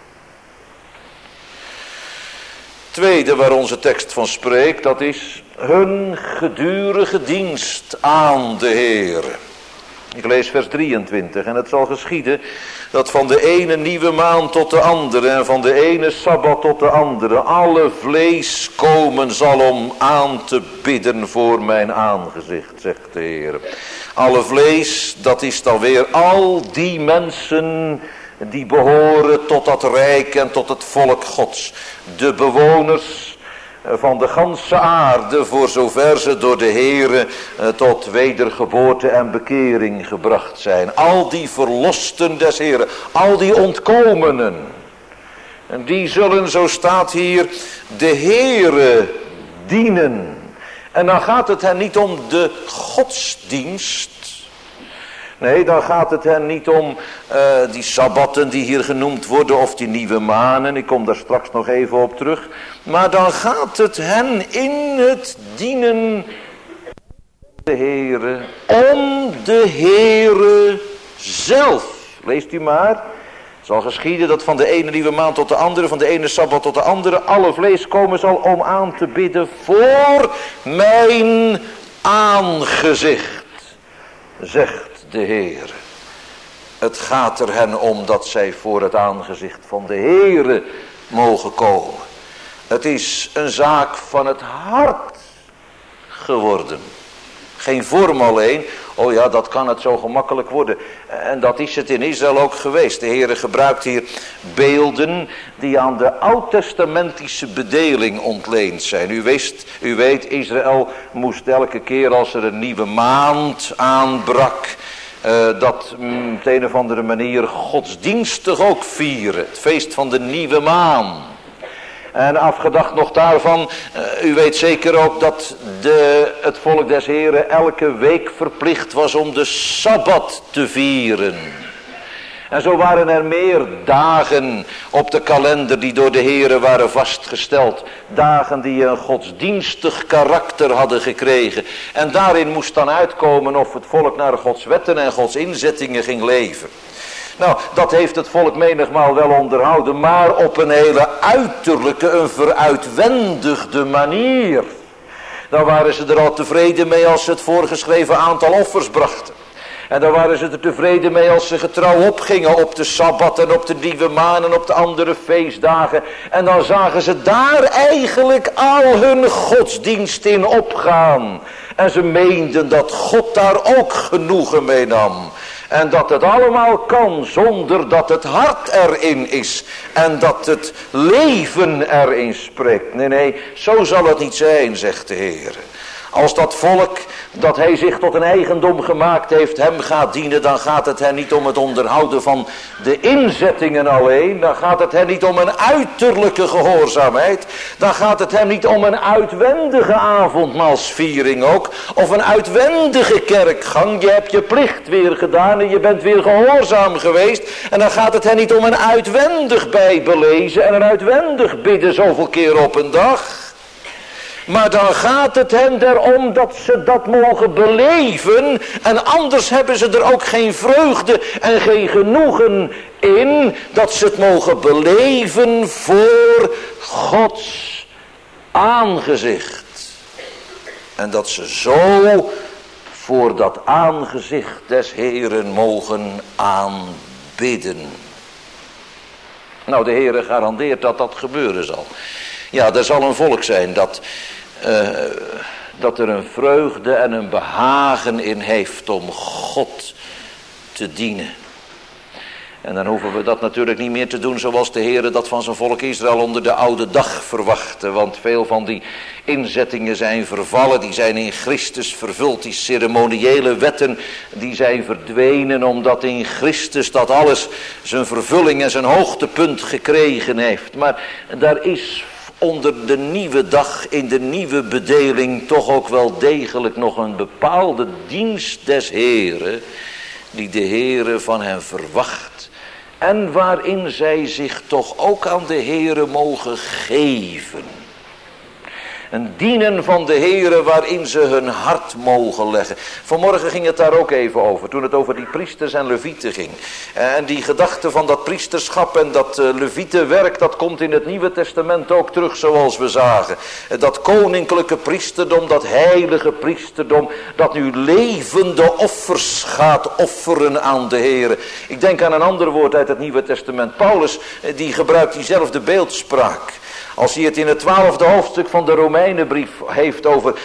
Tweede waar onze tekst van spreekt, dat is hun gedurige dienst aan de Heer. Ik lees vers 23. En het zal geschieden dat van de ene nieuwe maand tot de andere en van de ene sabbat tot de andere alle vlees komen zal om aan te bidden voor mijn aangezicht, zegt de Heer. Alle vlees, dat is dan weer al die mensen die behoren tot dat rijk en tot het volk Gods. De bewoners van de ganse aarde, voor zover ze door de Heere tot wedergeboorte en bekering gebracht zijn. Al die verlosten des Heeren, al die ontkomenen. En die zullen, zo staat hier, de Heere dienen. En dan gaat het hen niet om de godsdienst. Nee, dan gaat het hen niet om die sabbatten die hier genoemd worden of die nieuwe manen. Ik kom daar straks nog even op terug. Maar dan gaat het hen in het dienen de Heere, om de Heere zelf. Leest u maar. Het zal geschieden dat van de ene nieuwe maand tot de andere, van de ene sabbat tot de andere, alle vlees komen zal om aan te bidden voor mijn aangezicht, zegt de Heer. Het gaat er hen om dat zij voor het aangezicht van de Heere mogen komen. Het is een zaak van het hart geworden. Geen vorm alleen. Oh ja, dat kan het zo gemakkelijk worden. En dat is het in Israël ook geweest. De Heere gebruikt hier beelden die aan de oud-testamentische bedeling ontleend zijn. U weet, Israël moest elke keer als er een nieuwe maand aanbrak, dat op een of andere manier godsdienstig ook vieren. Het feest van de nieuwe maan. En afgedacht nog daarvan, u weet zeker ook dat het volk des Heren elke week verplicht was om de Sabbat te vieren. En zo waren er meer dagen op de kalender die door de Heren waren vastgesteld. Dagen die een godsdienstig karakter hadden gekregen. En daarin moest dan uitkomen of het volk naar Gods wetten en Gods inzettingen ging leven. Nou, dat heeft het volk menigmaal wel onderhouden, maar op een hele uiterlijke, een veruitwendigde manier. Dan waren ze er al tevreden mee als ze het voorgeschreven aantal offers brachten. En dan waren ze er tevreden mee als ze getrouw opgingen op de Sabbat en op de nieuwe maan en op de andere feestdagen. En dan zagen ze daar eigenlijk al hun godsdienst in opgaan. En ze meenden dat God daar ook genoegen mee nam. En dat het allemaal kan zonder dat het hart erin is. En dat het leven erin spreekt. Nee, zo zal het niet zijn, zegt de Heer. Als dat volk dat hij zich tot een eigendom gemaakt heeft hem gaat dienen, dan gaat het hen niet om het onderhouden van de inzettingen alleen. Dan gaat het hen niet om een uiterlijke gehoorzaamheid. Dan gaat het hen niet om een uitwendige avondmaalsviering ook. Of een uitwendige kerkgang. Je hebt je plicht weer gedaan en je bent weer gehoorzaam geweest. En dan gaat het hen niet om een uitwendig bijbellezen en een uitwendig bidden zoveel keer op een dag. Maar dan gaat het hen erom dat ze dat mogen beleven. En anders hebben ze er ook geen vreugde en geen genoegen in. Dat ze het mogen beleven voor Gods aangezicht. En dat ze zo voor dat aangezicht des Heeren mogen aanbidden. Nou, de Heere garandeert dat dat gebeuren zal. Ja, er zal een volk zijn dat er een vreugde en een behagen in heeft om God te dienen. En dan hoeven we dat natuurlijk niet meer te doen zoals de Heere dat van zijn volk Israël onder de oude dag verwachtte. Want veel van die inzettingen zijn vervallen, die zijn in Christus vervuld. Die ceremoniële wetten die zijn verdwenen omdat in Christus dat alles zijn vervulling en zijn hoogtepunt gekregen heeft. Maar daar is onder de nieuwe dag, in de nieuwe bedeling, toch ook wel degelijk nog een bepaalde dienst des Heeren, die de Heere van hen verwacht. En waarin zij zich toch ook aan de Heere mogen geven. Een dienen van de Heere waarin ze hun hart mogen leggen. Vanmorgen ging het daar ook even over. Toen het over die priesters en levieten ging. En die gedachte van dat priesterschap en dat levietenwerk. Dat komt in het Nieuwe Testament ook terug zoals we zagen. Dat koninklijke priesterdom. Dat heilige priesterdom. Dat nu levende offers gaat offeren aan de Heere. Ik denk aan een ander woord uit het Nieuwe Testament. Paulus die gebruikt diezelfde beeldspraak. Als hij het in het 12e hoofdstuk van de Romeinenbrief heeft over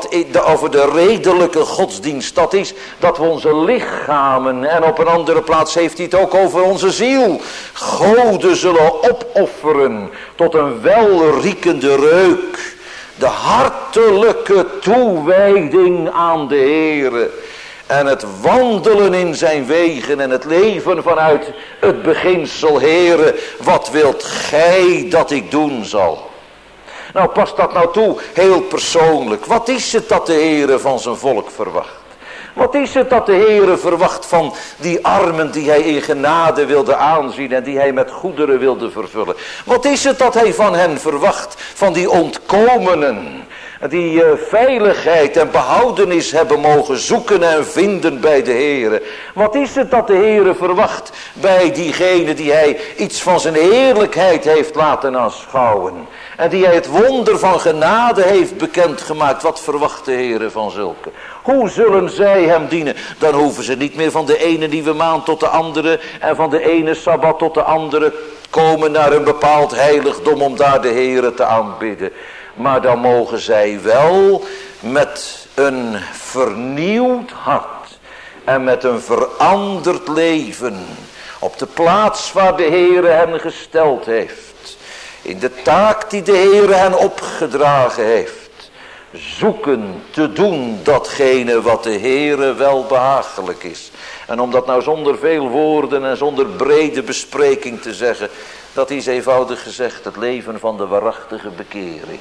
de redelijke godsdienst. Dat is dat we onze lichamen, en op een andere plaats heeft hij het ook over onze ziel, goden zullen opofferen tot een welriekende reuk. De hartelijke toewijding aan de Heere. En het wandelen in zijn wegen en het leven vanuit het beginsel. Heere, wat wilt gij dat ik doen zal? Nou, past dat nou toe, heel persoonlijk. Wat is het dat de Heere van zijn volk verwacht? Wat is het dat de Heere verwacht van die armen die hij in genade wilde aanzien en die hij met goederen wilde vervullen? Wat is het dat hij van hen verwacht, van die ontkomenen? Die veiligheid en behoudenis hebben mogen zoeken en vinden bij de Heere. Wat is het dat de Heere verwacht bij diegene die hij iets van zijn heerlijkheid heeft laten aanschouwen. En die hij het wonder van genade heeft bekendgemaakt. Wat verwacht de Heere van zulke? Hoe zullen zij hem dienen? Dan hoeven ze niet meer van de ene nieuwe maand tot de andere. En van de ene Sabbat tot de andere komen naar een bepaald heiligdom om daar de Heere te aanbidden. Maar dan mogen zij wel met een vernieuwd hart en met een veranderd leven op de plaats waar de Heere hen gesteld heeft, in de taak die de Heere hen opgedragen heeft, zoeken te doen datgene wat de Heere wel behagelijk is. En om dat nou zonder veel woorden en zonder brede bespreking te zeggen, dat is eenvoudig gezegd het leven van de waarachtige bekering.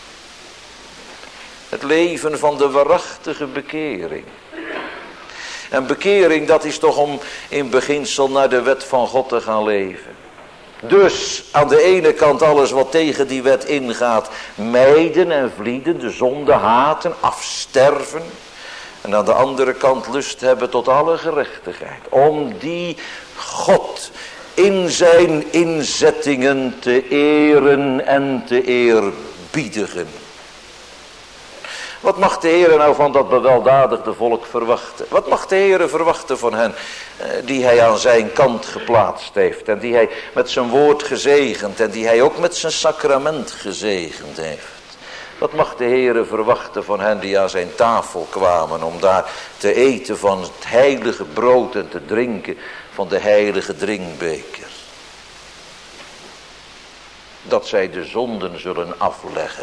Het leven van de waarachtige bekering. En bekering, dat is toch om in beginsel naar de wet van God te gaan leven. Dus aan de ene kant alles wat tegen die wet ingaat mijden en vlieden, de zonde haten, afsterven. En aan de andere kant lust hebben tot alle gerechtigheid. Om die God in zijn inzettingen te eren en te eerbiedigen. Wat mag de Heer nou van dat beweldadigde volk verwachten? Wat mag de Heer verwachten van hen die hij aan zijn kant geplaatst heeft en die hij met zijn woord gezegend en die hij ook met zijn sacrament gezegend heeft? Wat mag de Heer verwachten van hen die aan zijn tafel kwamen om daar te eten van het heilige brood en te drinken van de heilige drinkbeker? Dat zij de zonden zullen afleggen.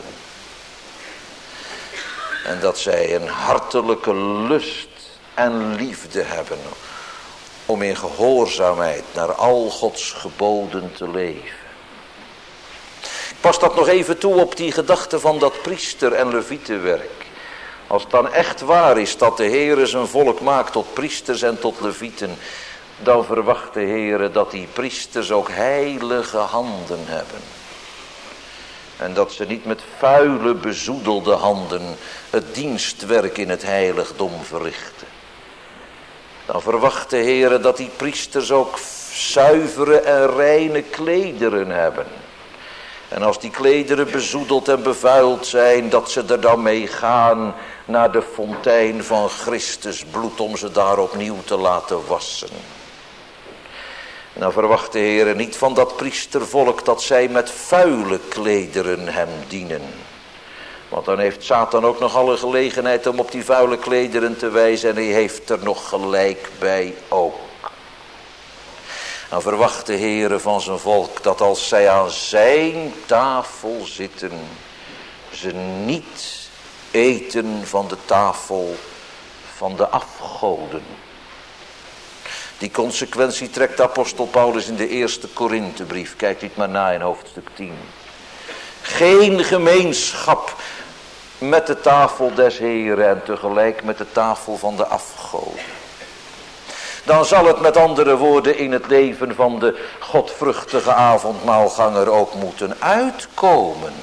En dat zij een hartelijke lust en liefde hebben om in gehoorzaamheid naar al Gods geboden te leven. Ik pas dat nog even toe op die gedachte van dat priester- en levietenwerk. Als het dan echt waar is dat de Heere zijn volk maakt tot priesters en tot levieten, dan verwacht de Heere dat die priesters ook heilige handen hebben. En dat ze niet met vuile, bezoedelde handen het dienstwerk in het heiligdom verrichten. Dan verwacht de Heere dat die priesters ook zuivere en reine klederen hebben. En als die klederen bezoedeld en bevuild zijn, dat ze er dan mee gaan naar de fontein van Christus bloed om ze daar opnieuw te laten wassen. En dan verwacht de Heer niet van dat priestervolk dat zij met vuile klederen hem dienen. Want dan heeft Satan ook nog alle gelegenheid om op die vuile klederen te wijzen en hij heeft er nog gelijk bij ook. Dan verwacht de Heer van zijn volk dat als zij aan zijn tafel zitten, ze niet eten van de tafel van de afgoden. Die consequentie trekt apostel Paulus in de eerste Korinthebrief. Kijk dit maar na in hoofdstuk 10. Geen gemeenschap met de tafel des Heren en tegelijk met de tafel van de afgoden. Dan zal het met andere woorden in het leven van de godvruchtige avondmaalganger ook moeten uitkomen.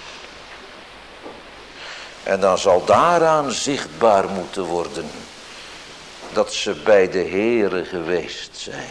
En dan zal daaraan zichtbaar moeten worden dat ze bij de Heere geweest zijn.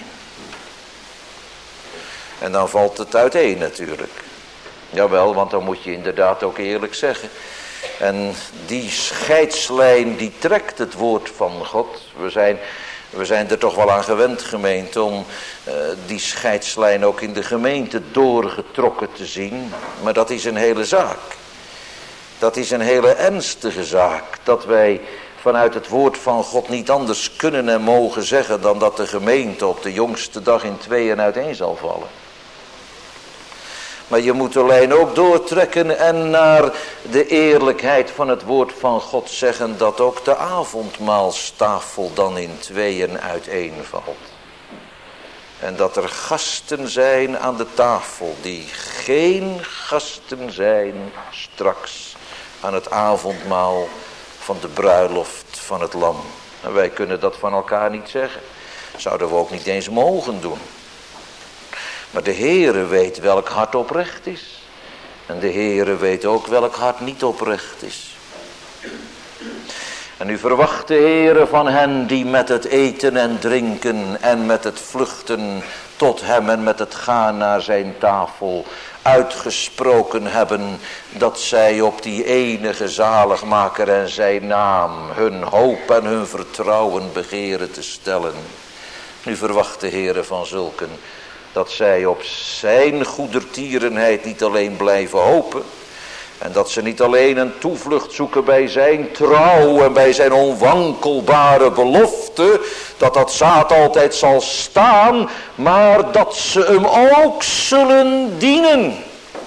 En dan valt het uiteen natuurlijk. Jawel, want dan moet je inderdaad ook eerlijk zeggen. En die scheidslijn die trekt het woord van God. We zijn er toch wel aan gewend, gemeente, om die scheidslijn ook in de gemeente doorgetrokken te zien. Maar dat is een hele zaak. Dat is een hele ernstige zaak. Dat wij vanuit het woord van God niet anders kunnen en mogen zeggen dan dat de gemeente op de jongste dag in tweeën uiteen zal vallen. Maar je moet de lijn ook doortrekken en naar de eerlijkheid van het woord van God zeggen dat ook de avondmaalstafel dan in tweeën uiteenvalt. En dat er gasten zijn aan de tafel die geen gasten zijn straks aan het avondmaal van de bruiloft van het lam. En wij kunnen dat van elkaar niet zeggen. Zouden we ook niet eens mogen doen. Maar de Heere weet welk hart oprecht is. En de Heere weet ook welk hart niet oprecht is. En u verwacht de Heere van hen die met het eten en drinken en met het vluchten tot hem en met het gaan naar zijn tafel uitgesproken hebben dat zij op die enige zaligmaker en zijn naam hun hoop en hun vertrouwen begeren te stellen. Nu verwacht de Heere van zulken dat zij op zijn goedertierenheid niet alleen blijven hopen. En dat ze niet alleen een toevlucht zoeken bij zijn trouw en bij zijn onwankelbare belofte. Dat zaad altijd zal staan. Maar dat ze hem ook zullen dienen.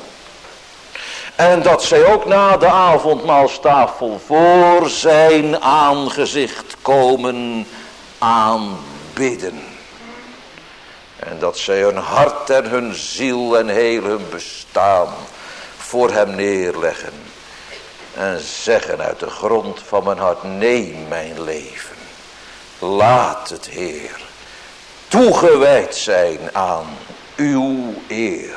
En dat zij ook na de avondmaalstafel voor zijn aangezicht komen aanbidden. En dat zij hun hart en hun ziel en heel hun bestaan voor hem neerleggen. En zeggen uit de grond van mijn hart, neem mijn leven. Laat het, Heer, toegewijd zijn aan uw eer.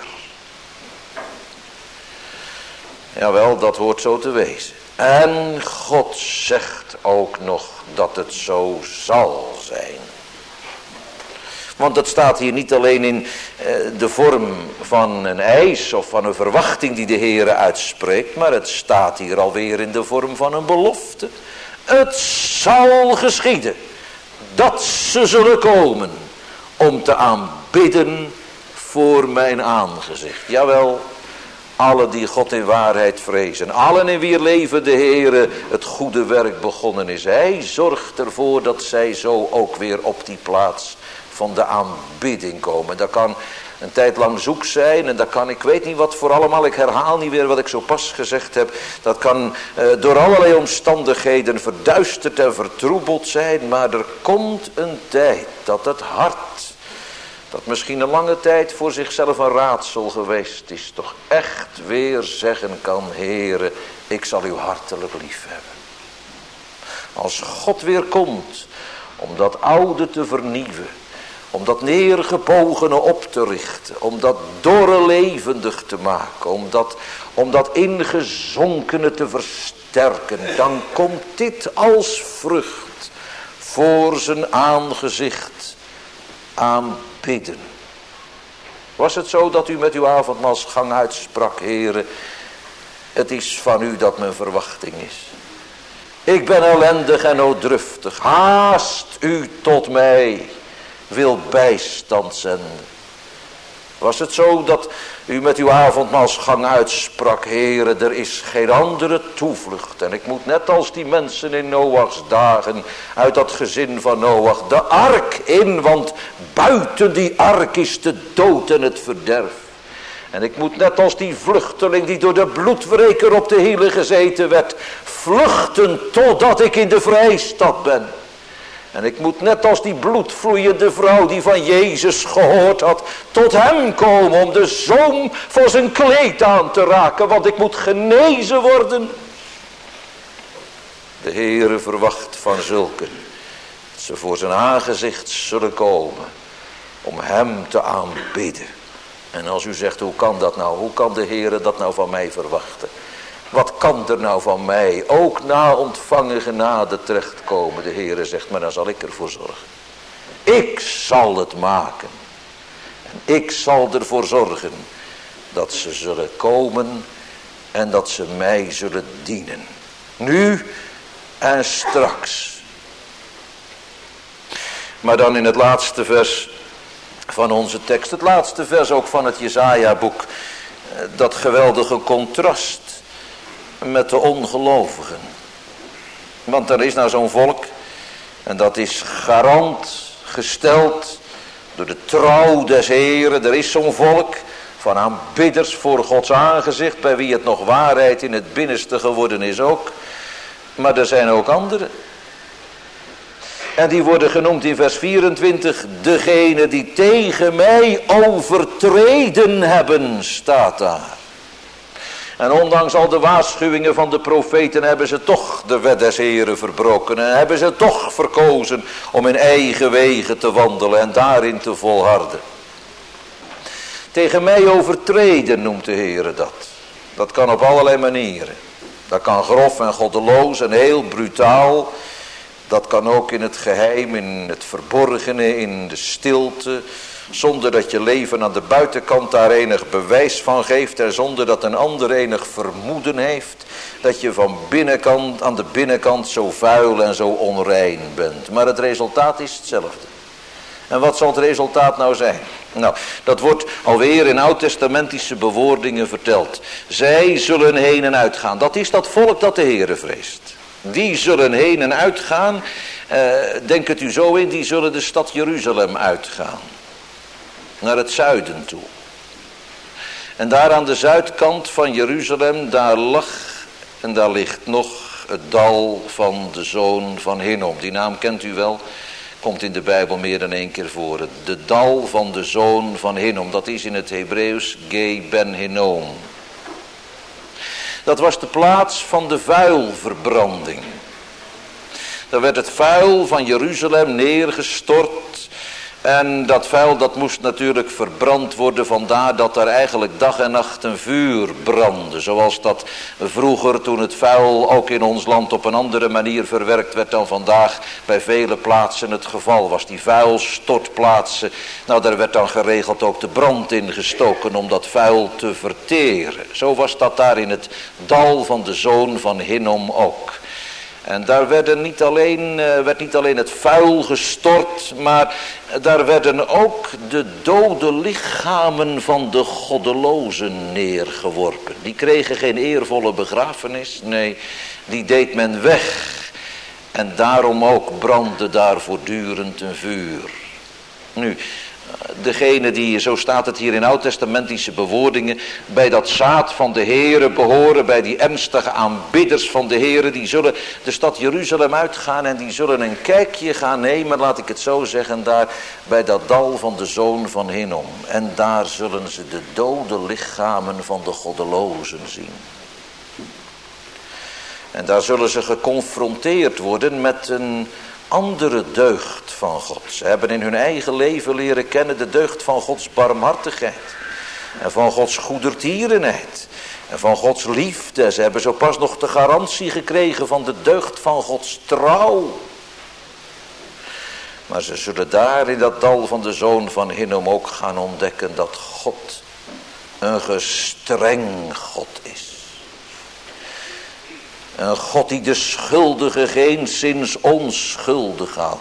Jawel, dat hoort zo te wezen. En God zegt ook nog dat het zo zal zijn. Want dat staat hier niet alleen in de vorm van een eis of van een verwachting die de Heere uitspreekt, maar het staat hier alweer in de vorm van een belofte. Het zal geschieden dat ze zullen komen om te aanbidden voor mijn aangezicht. Jawel, alle die God in waarheid vrezen, allen in wier leven de Heere het goede werk begonnen is. Hij zorgt ervoor dat zij zo ook weer op die plaats van de aanbidding komen. Dat kan een tijd lang zoek zijn en dat kan, ik weet niet wat voor allemaal, ik herhaal niet weer wat ik zo pas gezegd heb. Dat kan door allerlei omstandigheden verduisterd en vertroebeld zijn, maar er komt een tijd dat het hart, dat misschien een lange tijd voor zichzelf een raadsel geweest is, toch echt weer zeggen kan: Heere, ik zal u hartelijk lief hebben. Als God weer komt om dat oude te vernieuwen, om dat neergebogene op te richten, om dat dorre levendig te maken, om dat ingezonkene te versterken, dan komt dit als vrucht voor zijn aangezicht aanbidden. Was het zo dat u met uw avondmaalsgang uitsprak: Heere, het is van u dat mijn verwachting is. Ik ben ellendig en nooddruftig. Haast u tot mij, wil bijstand zenden. Was het zo dat u met uw avondmaalsgang uitsprak: Heere, er is geen andere toevlucht. En ik moet net als die mensen in Noachs dagen uit dat gezin van Noach de ark in, want buiten die ark is de dood en het verderf. En ik moet net als die vluchteling die door de bloedwreker op de hielen gezeten werd, vluchten totdat ik in de vrijstad ben. En ik moet net als die bloedvloeiende vrouw die van Jezus gehoord had, tot hem komen om de zoom van zijn kleed aan te raken, want ik moet genezen worden. De Heere verwacht van zulken dat ze voor zijn aangezicht zullen komen om hem te aanbidden. En als u zegt: hoe kan dat nou? Hoe kan de Heere dat nou van mij verwachten? Wat kan er nou van mij ook na ontvangen genade terechtkomen? De Heere zegt: maar dan zal ik ervoor zorgen. Ik zal het maken. En ik zal ervoor zorgen dat ze zullen komen en dat ze mij zullen dienen. Nu en straks. Maar dan in het laatste vers van onze tekst, het laatste vers ook van het Jesaja-boek, dat geweldige contrast met de ongelovigen. Want er is nou zo'n volk, en dat is garant gesteld door de trouw des Heeren. Er is zo'n volk van aanbidders voor Gods aangezicht, bij wie het nog waarheid in het binnenste geworden is ook. Maar er zijn ook anderen. En die worden genoemd in vers 24, degene die tegen mij overtreden hebben, staat daar. En ondanks al de waarschuwingen van de profeten hebben ze toch de wet des Heren verbroken. En hebben ze toch verkozen om in eigen wegen te wandelen en daarin te volharden. Tegen mij overtreden noemt de Heere dat. Dat kan op allerlei manieren. Dat kan grof en goddeloos en heel brutaal. Dat kan ook in het geheim, in het verborgene, in de stilte. Zonder dat je leven aan de buitenkant daar enig bewijs van geeft. En zonder dat een ander enig vermoeden heeft. Dat je van binnenkant, aan de binnenkant zo vuil en zo onrein bent. Maar het resultaat is hetzelfde. En wat zal het resultaat nou zijn? Nou, dat wordt alweer in oud-testamentische bewoordingen verteld. Zij zullen heen en uitgaan. Dat is dat volk dat de Heere vreest. Die zullen heen en uitgaan. Denk het u zo in, die zullen de stad Jeruzalem uitgaan. Naar het zuiden toe. En daar aan de zuidkant van Jeruzalem, daar lag en daar ligt nog het dal van de zoon van Hinnom. Die naam kent u wel, komt in de Bijbel meer dan 1 keer voor. De dal van de zoon van Hinnom, dat is in het Hebreeuws Ge Ben Hinnom. Dat was de plaats van de vuilverbranding. Daar werd het vuil van Jeruzalem neergestort. En dat vuil dat moest natuurlijk verbrand worden, vandaar dat er eigenlijk dag en nacht een vuur brandde. Zoals dat vroeger, toen het vuil ook in ons land op een andere manier verwerkt werd dan vandaag, bij vele plaatsen het geval was. Die vuilstortplaatsen, nou daar werd dan geregeld ook de brand ingestoken om dat vuil te verteren. Zo was dat daar in het dal van de zoon van Hinnom ook. En daar werd niet alleen het vuil gestort, maar daar werden ook de dode lichamen van de goddelozen neergeworpen. Die kregen geen eervolle begrafenis, nee, die deed men weg. En daarom ook brandde daar voortdurend een vuur. Nu, degene die, zo staat het hier in oud-testamentische bewoordingen, bij dat zaad van de Heere behoren, bij die ernstige aanbidders van de Heere, die zullen de stad Jeruzalem uitgaan en die zullen een kijkje gaan nemen, laat ik het zo zeggen, daar bij dat dal van de zoon van Hinnom. En daar zullen ze de dode lichamen van de goddelozen zien. En daar zullen ze geconfronteerd worden met een andere deugd van God. Ze hebben in hun eigen leven leren kennen de deugd van Gods barmhartigheid. En van Gods goedertierenheid. En van Gods liefde. Ze hebben zo pas nog de garantie gekregen van de deugd van Gods trouw. Maar ze zullen daar in dat dal van de zoon van Hinnom ook gaan ontdekken dat God een gestreng God is. Een God die de schuldige geenszins onschuldig houdt.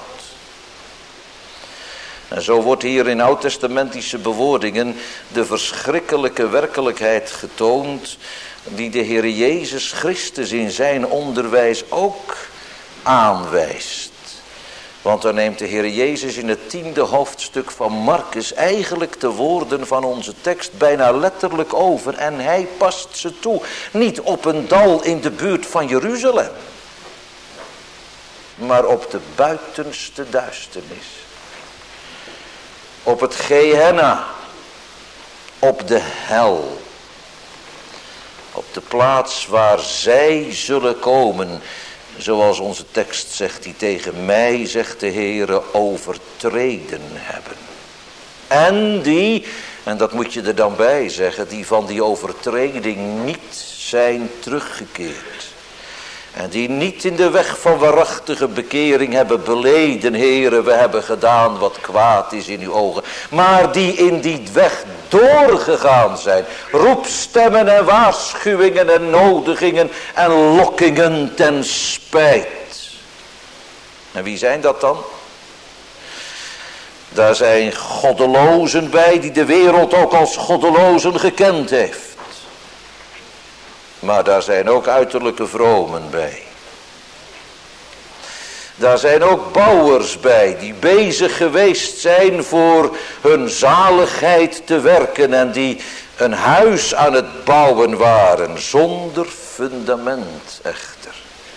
En zo wordt hier in oud-testamentische bewoordingen de verschrikkelijke werkelijkheid getoond die de Heer Jezus Christus in zijn onderwijs ook aanwijst. Want dan neemt de Heer Jezus in het 10e hoofdstuk van Markus eigenlijk de woorden van onze tekst bijna letterlijk over. En hij past ze toe. Niet op een dal in de buurt van Jeruzalem. Maar op de buitenste duisternis. Op het Gehenna. Op de hel. Op de plaats waar zij zullen komen. Zoals onze tekst zegt, die tegen mij, zegt de Heere, overtreden hebben. En die, en dat moet je er dan bij zeggen, die van die overtreding niet zijn teruggekeerd. En die niet in de weg van waarachtige bekering hebben beleden, Heere, we hebben gedaan wat kwaad is in uw ogen. Maar die in die weg doorgegaan zijn. Roepstemmen en waarschuwingen en nodigingen en lokkingen ten spijt. En wie zijn dat dan? Daar zijn goddelozen bij die de wereld ook als goddelozen gekend heeft. Maar daar zijn ook uiterlijke vromen bij. Daar zijn ook bouwers bij die bezig geweest zijn voor hun zaligheid te werken. En die een huis aan het bouwen waren zonder fundament echter.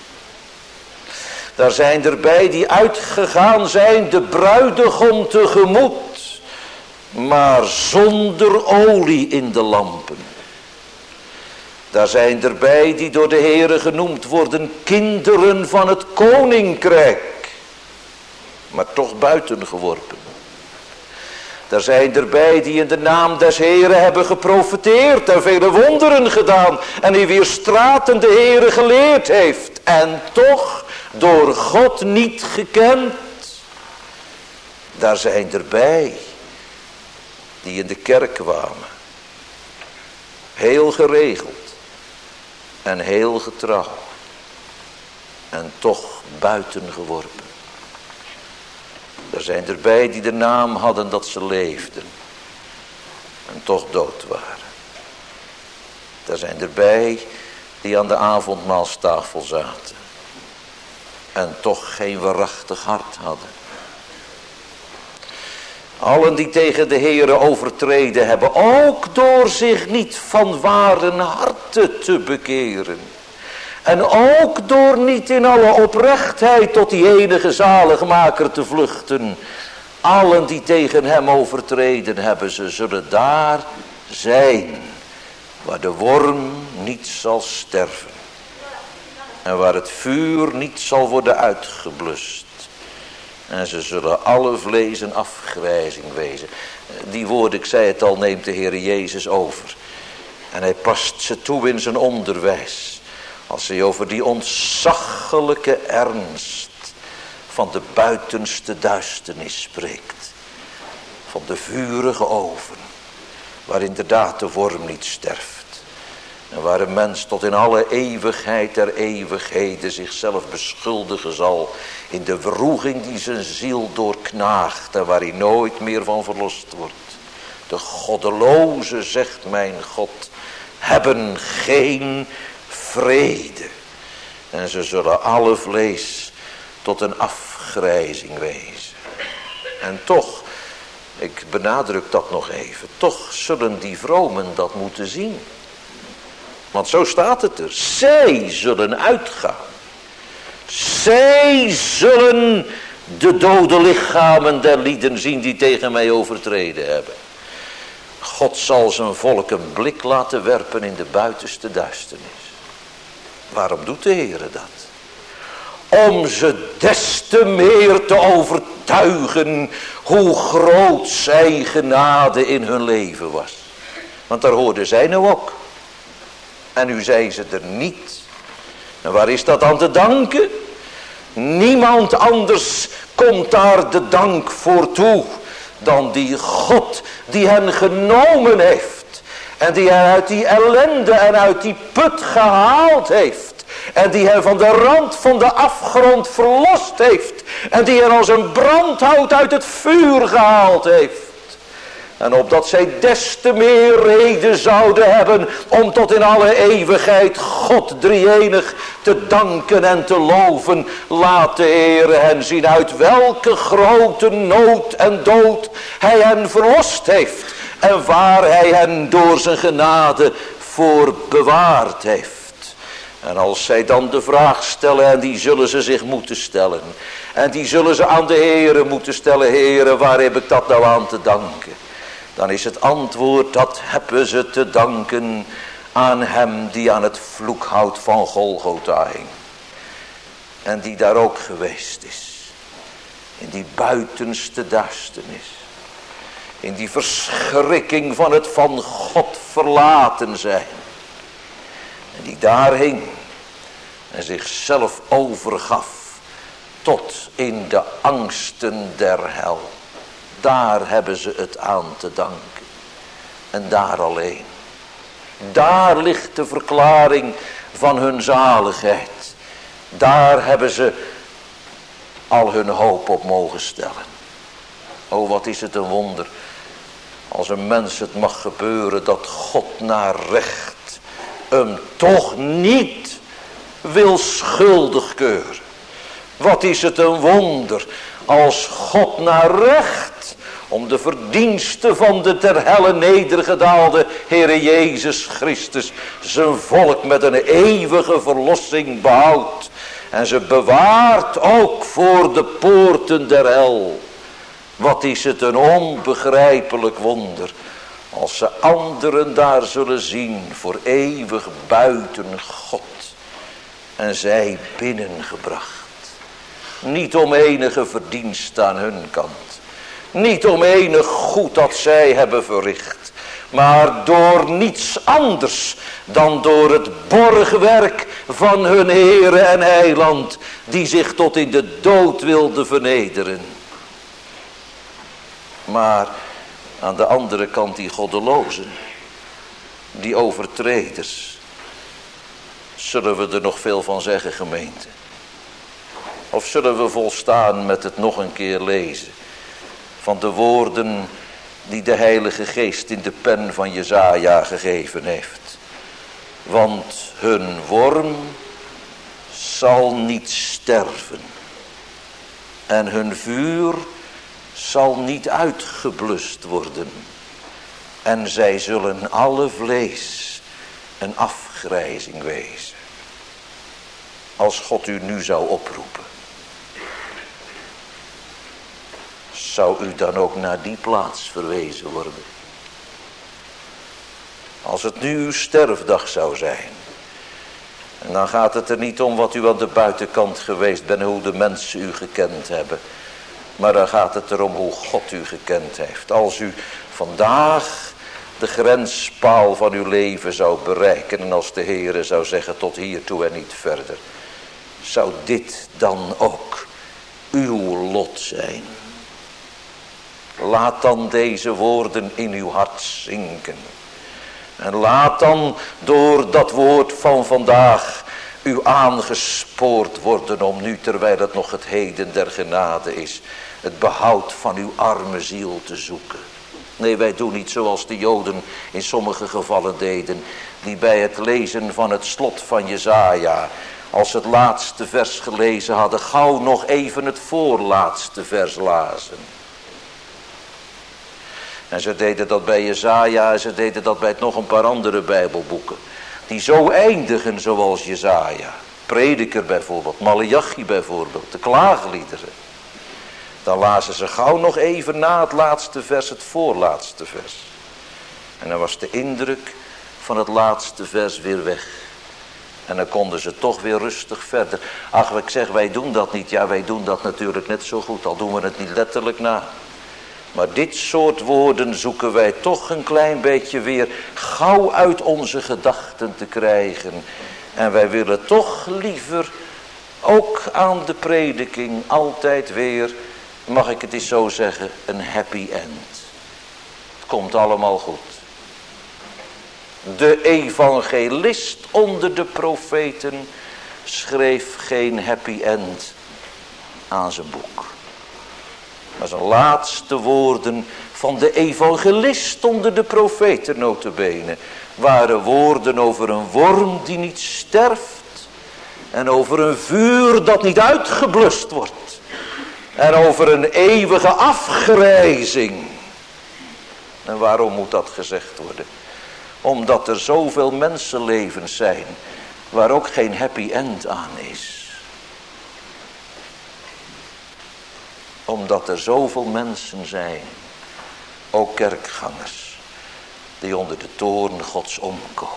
Daar zijn erbij die uitgegaan zijn de bruidegom tegemoet. Maar zonder olie in de lampen. Daar zijn erbij die door de Heere genoemd worden kinderen van het koninkrijk. Maar toch buiten geworpen. Daar zijn erbij die in de naam des Heere hebben geprofeteerd en vele wonderen gedaan. En die weer straten de Heere geleerd heeft. En toch door God niet gekend. Daar zijn erbij die in de kerk kwamen. Heel geregeld. En heel getrouw. En toch buiten geworpen. Er zijn erbij die de naam hadden dat ze leefden. En toch dood waren. Er zijn erbij die aan de avondmaalstafel zaten. En toch geen waarachtig hart hadden. Allen die tegen de Heere overtreden hebben, ook door zich niet van ware harten te bekeren. En ook door niet in alle oprechtheid tot die enige zaligmaker te vluchten. Allen die tegen hem overtreden hebben, ze zullen daar zijn. Waar de worm niet zal sterven. En waar het vuur niet zal worden uitgeblust. En ze zullen alle vlees een afgrijzing wezen. Die woorden, ik zei het al, neemt de Heer Jezus over. En hij past ze toe in zijn onderwijs. Als hij over die ontzaglijke ernst van de buitenste duisternis spreekt. Van de vurige oven. Waar inderdaad de worm niet sterft. En waar een mens tot in alle eeuwigheid der eeuwigheden zichzelf beschuldigen zal. In de wroeging die zijn ziel doorknaagt. En waar hij nooit meer van verlost wordt. De goddelozen, zegt mijn God, hebben geen vrede. En ze zullen alle vlees tot een afgrijzing wezen. En toch, ik benadruk dat nog even. Toch zullen die vromen dat moeten zien. Want zo staat het er. Zij zullen uitgaan. Zij zullen de dode lichamen der lieden zien die tegen mij overtreden hebben. God zal zijn volk een blik laten werpen in de buitenste duisternis. Waarom doet de Heer dat? Om ze des te meer te overtuigen hoe groot zijn genade in hun leven was. Want daar hoorden zij nou ook. En nu zijn ze er niet. En waar is dat aan te danken? Niemand anders komt daar de dank voor toe dan die God die hen genomen heeft. En die hen uit die ellende en uit die put gehaald heeft. En die hen van de rand van de afgrond verlost heeft. En die hen als een brandhout uit het vuur gehaald heeft. En opdat zij des te meer reden zouden hebben om tot in alle eeuwigheid God drie-enig te danken en te loven. Laat de Heer hen zien uit welke grote nood en dood hij hen verlost heeft. En waar hij hen door zijn genade voor bewaard heeft. En als zij dan de vraag stellen, en die zullen ze zich moeten stellen. En die zullen ze aan de Heere moeten stellen. Heere, waar heb ik dat nou aan te danken? Dan is het antwoord, dat hebben ze te danken aan hem die aan het vloekhout van Golgotha hing. En die daar ook geweest is. In die buitenste duisternis. In die verschrikking van het van God verlaten zijn. En die daar hing. En zichzelf overgaf. Tot in de angsten der hel. Daar hebben ze het aan te danken. En daar alleen. Daar ligt de verklaring van hun zaligheid. Daar hebben ze al hun hoop op mogen stellen. O, wat is het een wonder. Als een mens het mag gebeuren dat God naar recht hem toch niet wil schuldig keuren. Wat is het een wonder als God naar recht om de verdiensten van de ter helle nedergedaalde Heere Jezus Christus zijn volk met een eeuwige verlossing behoudt. En ze bewaart ook voor de poorten der hel. Wat is het een onbegrijpelijk wonder. Als ze anderen daar zullen zien voor eeuwig buiten God. En zij binnengebracht. Niet om enige verdienst aan hun kant. Niet om enig goed dat zij hebben verricht. Maar door niets anders dan door het borgwerk van hun Heere en Heiland. Die zich tot in de dood wilde vernederen. Maar aan de andere kant die goddelozen. Die overtreders. Zullen we er nog veel van zeggen, gemeente? Of zullen we volstaan met het nog een keer lezen. Van de woorden die de Heilige Geest in de pen van Jesaja gegeven heeft. Want hun worm zal niet sterven. En hun vuur zal niet uitgeblust worden. En zij zullen alle vlees een afgrijzing wezen. Als God u nu zou oproepen. Zou u dan ook naar die plaats verwezen worden? Als het nu uw sterfdag zou zijn. En dan gaat het er niet om wat u aan de buitenkant geweest bent. Hoe de mensen u gekend hebben. Maar dan gaat het erom hoe God u gekend heeft. Als u vandaag de grenspaal van uw leven zou bereiken. En als de Heere zou zeggen tot hiertoe en niet verder. Zou dit dan ook uw lot zijn? Laat dan deze woorden in uw hart zinken. En laat dan door dat woord van vandaag u aangespoord worden om nu, terwijl het nog het heden der genade is, het behoud van uw arme ziel te zoeken. Nee, wij doen niet zoals de Joden in sommige gevallen deden, die bij het lezen van het slot van Jesaja, als ze het laatste vers gelezen hadden, gauw nog even het voorlaatste vers lazen. En ze deden dat bij Jesaja en ze deden dat bij nog een paar andere Bijbelboeken. Die zo eindigen zoals Jesaja. Prediker bijvoorbeeld, Maleachi bijvoorbeeld, de klaagliederen. Dan lazen ze gauw nog even na het laatste vers het voorlaatste vers. En dan was de indruk van het laatste vers weer weg. En dan konden ze toch weer rustig verder. Ach, ik zeg, wij doen dat niet. Ja, wij doen dat natuurlijk net zo goed, al doen we het niet letterlijk na. Maar dit soort woorden zoeken wij toch een klein beetje weer gauw uit onze gedachten te krijgen. En wij willen toch liever ook aan de prediking altijd weer, mag ik het eens zo zeggen, een happy end. Het komt allemaal goed. De evangelist onder de profeten schreef geen happy end aan zijn boek. Maar zijn laatste woorden van de evangelist onder de profeten nota bene waren woorden over een worm die niet sterft en over een vuur dat niet uitgeblust wordt en over een eeuwige afgrijzing. En waarom moet dat gezegd worden? Omdat er zoveel mensenlevens zijn waar ook geen happy end aan is. Omdat er zoveel mensen zijn, ook kerkgangers, die onder de toorn Gods omkomen.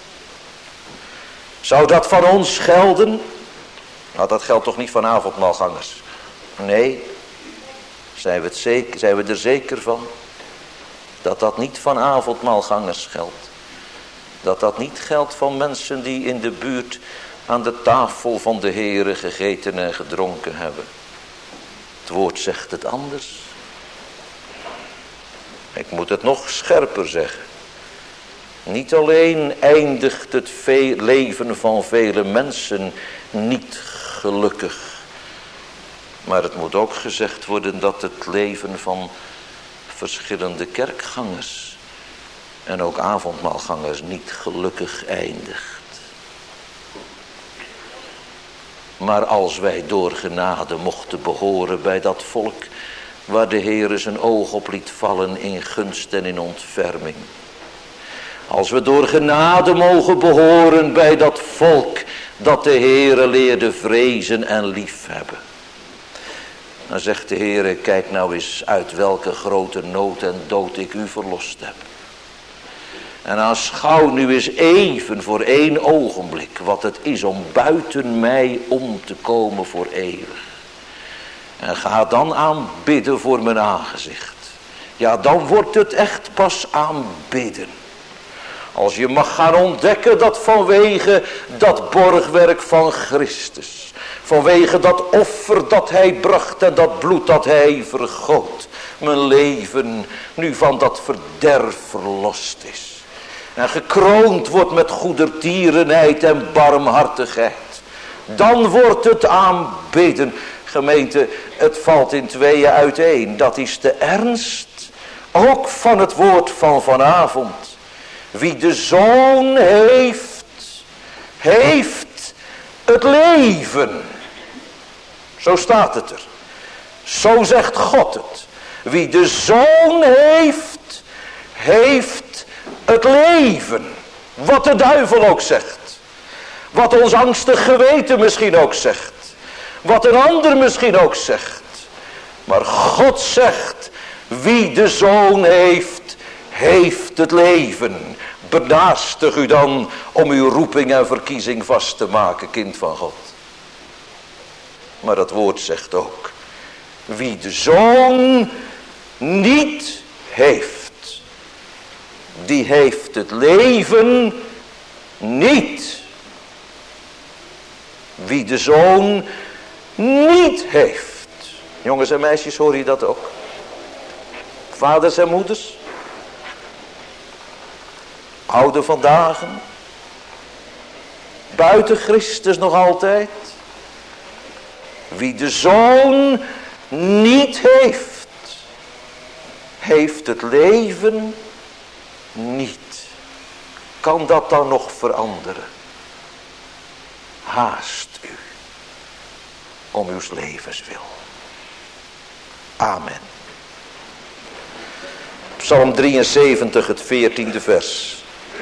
Zou dat van ons gelden? Nou, dat geldt toch niet van avondmaalgangers? Nee, zijn we er zeker van? Dat dat niet van avondmaalgangers geldt. Dat dat niet geldt van mensen die in de buurt aan de tafel van de Heere gegeten en gedronken hebben. Het woord zegt het anders. Ik moet het nog scherper zeggen. Niet alleen eindigt het leven van vele mensen niet gelukkig. Maar het moet ook gezegd worden dat het leven van verschillende kerkgangers en ook avondmaalgangers niet gelukkig eindigt. Maar als wij door genade mochten behoren bij dat volk waar de Heere zijn oog op liet vallen in gunst en in ontferming. Als we door genade mogen behoren bij dat volk dat de Heere leerde vrezen en liefhebben. Dan zegt de Heere, kijk nou eens uit welke grote nood en dood ik u verlost heb. En aanschouw nu eens even voor 1 ogenblik wat het is om buiten mij om te komen voor eeuwig. En ga dan aanbidden voor mijn aangezicht. Ja, dan wordt het echt pas aanbidden. Als je mag gaan ontdekken dat vanwege dat borgwerk van Christus, vanwege dat offer dat hij bracht en dat bloed dat hij vergoot, mijn leven nu van dat verderf verlost is. En gekroond wordt met goedertierenheid en barmhartigheid. Dan wordt het aanbidden. Gemeente, het valt in tweeën uiteen. Dat is de ernst ook van het woord van vanavond. Wie de Zoon heeft, heeft het leven. Zo staat het er. Zo zegt God het. Wie de Zoon heeft, heeft het leven. Wat de duivel ook zegt. Wat ons angstig geweten misschien ook zegt. Wat een ander misschien ook zegt. Maar God zegt, wie de Zoon heeft, heeft het leven. Benaastig u dan om uw roeping en verkiezing vast te maken, kind van God. Maar dat woord zegt ook, Wie de Zoon niet heeft, die heeft het leven niet. Wie de Zoon niet heeft. Jongens en meisjes, hoor je dat ook? Vaders en moeders. Oude vandaag. Buiten Christus nog altijd. Wie de Zoon niet heeft, heeft het leven niet. Kan dat dan nog veranderen? Haast u om uw levens wil. Amen. Psalm 73, het 14e vers.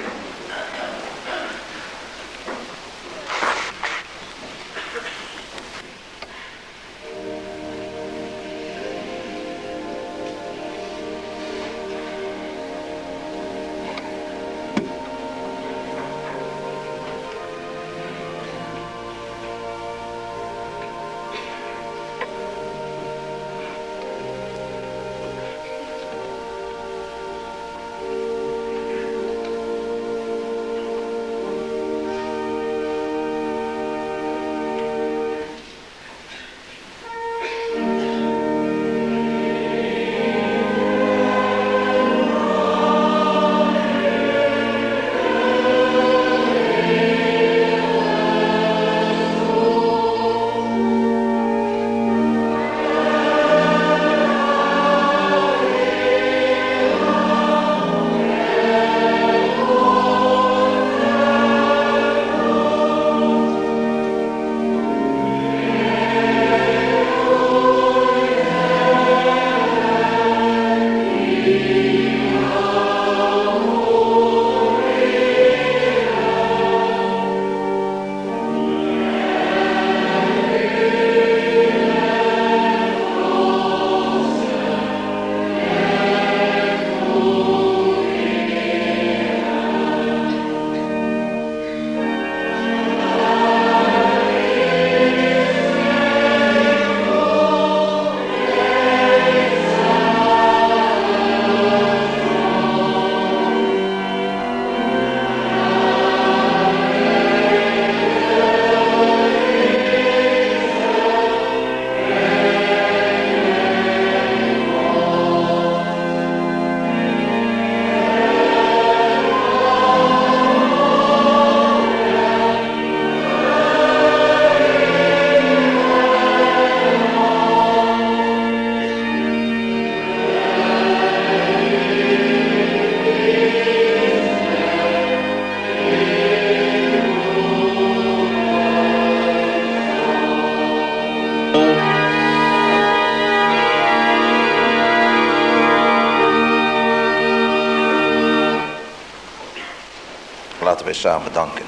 Laten wij samen danken.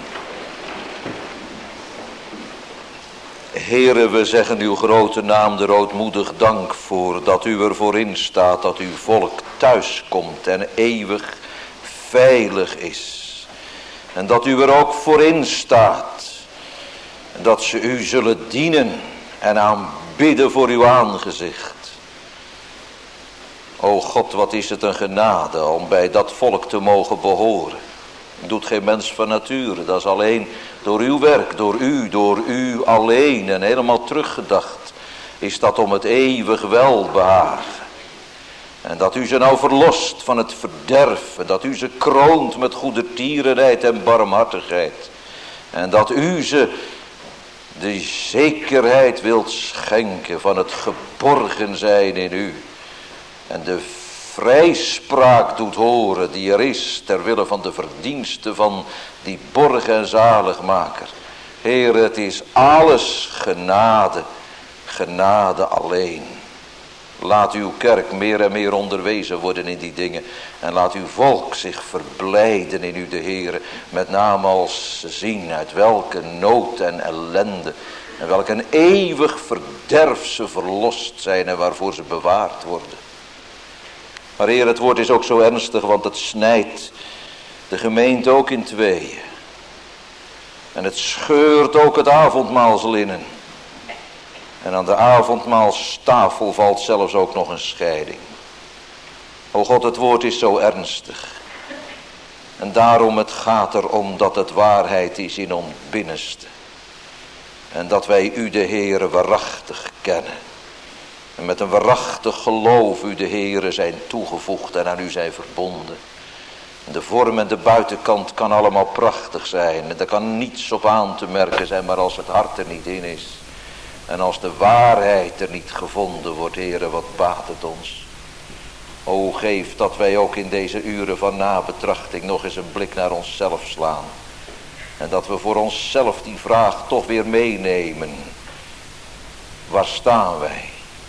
Heere, we zeggen uw grote naam er ootmoedig dank voor, dat u er voorin staat, dat uw volk thuis komt en eeuwig veilig is. En dat u er ook voorin staat, dat ze u zullen dienen en aanbidden voor uw aangezicht. O God, wat is het een genade om bij dat volk te mogen behoren. Doet geen mens van nature, dat is alleen door uw werk, door u alleen en helemaal teruggedacht. Is dat om het eeuwig welbehagen. En dat u ze nou verlost van het verderven, dat u ze kroont met goedertierenheid en barmhartigheid. En dat u ze de zekerheid wilt schenken van het geborgen zijn in u. En de vrijspraak doet horen die er is ter wille van de verdiensten van die borg en zaligmaker. Heer, het is alles genade, genade alleen. Laat uw kerk meer en meer onderwezen worden in die dingen. En laat uw volk zich verblijden in u de Heer. Met name als ze zien uit welke nood en ellende en welk een eeuwig verderf ze verlost zijn en waarvoor ze bewaard worden. Maar Heer, het woord is ook zo ernstig, want het snijdt de gemeente ook in tweeën. En het scheurt ook het avondmaalslinnen. En aan de avondmaalstafel valt zelfs ook nog een scheiding. O God, het woord is zo ernstig. En daarom het gaat erom dat het waarheid is in ons binnenste. En dat wij u de Heere waarachtig kennen. En met een waarachtig geloof u de Heere zijn toegevoegd en aan u zijn verbonden. De vorm en de buitenkant kan allemaal prachtig zijn. En er kan niets op aan te merken zijn, maar als het hart er niet in is. En als de waarheid er niet gevonden wordt, Heere, wat baat het ons. O, geef dat wij ook in deze uren van nabetrachting nog eens een blik naar onszelf slaan. En dat we voor onszelf die vraag toch weer meenemen. Waar staan wij?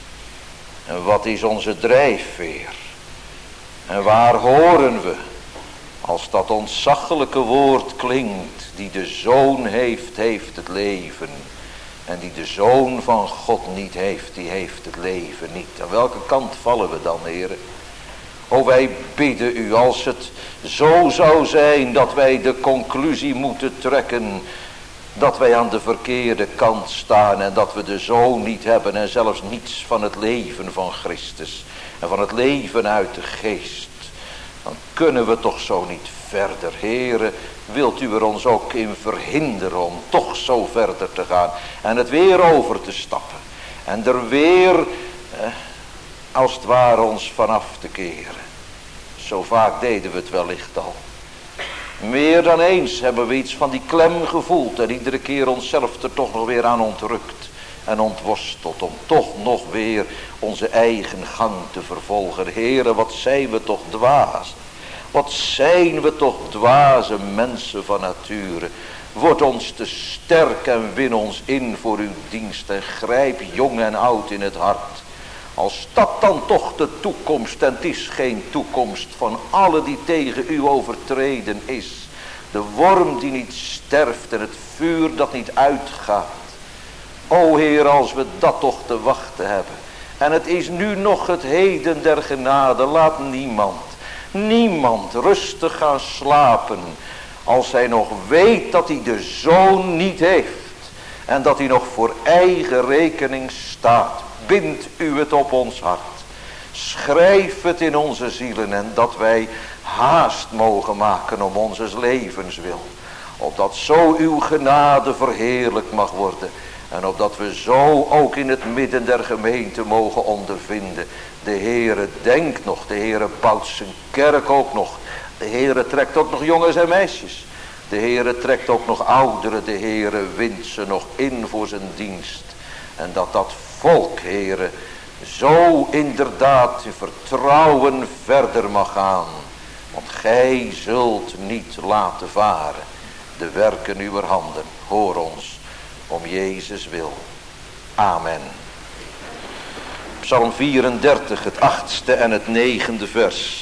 En wat is onze drijfveer? En waar horen we? Als dat ontzaglijke woord klinkt, die de Zoon heeft, heeft het leven. En die de Zoon van God niet heeft, die heeft het leven niet. Aan welke kant vallen we dan, Heere? O, wij bidden u, als het zo zou zijn dat wij de conclusie moeten trekken dat wij aan de verkeerde kant staan en dat we de Zoon niet hebben en zelfs niets van het leven van Christus en van het leven uit de geest, dan kunnen we toch zo niet verder. Heere, wilt u er ons ook in verhinderen om toch zo verder te gaan en het weer over te stappen en er weer als het ware ons vanaf te keren. Zo vaak deden we het wellicht al. Meer dan eens hebben we iets van die klem gevoeld en iedere keer onszelf er toch nog weer aan ontrukt en ontworsteld om toch nog weer onze eigen gang te vervolgen. Heere, wat zijn we toch dwaas. Wat zijn we toch dwaze mensen van nature. Word ons te sterk en win ons in voor uw dienst en grijp jong en oud in het hart. Als dat dan toch de toekomst, en het is geen toekomst van alle die tegen u overtreden is. De worm die niet sterft en het vuur dat niet uitgaat. O Heer, als we dat toch te wachten hebben. En het is nu nog het heden der genade. Laat niemand rustig gaan slapen. Als hij nog weet dat hij de Zoon niet heeft. En dat hij nog voor eigen rekening staat. Bind u het op ons hart. Schrijf het in onze zielen. En dat wij haast mogen maken om onze levenswil. Opdat zo uw genade verheerlijk mag worden. En opdat we zo ook in het midden der gemeente mogen ondervinden. De Heere denkt nog. De Heere bouwt zijn kerk ook nog. De Heere trekt ook nog jongens en meisjes. De Heere trekt ook nog ouderen. De Heere wint ze nog in voor zijn dienst. En dat volk, Heere, zo inderdaad in vertrouwen verder mag gaan. Want gij zult niet laten varen de werken uw handen. Hoor ons om Jezus wil. Amen. Psalm 34, het 8e en het 9e vers.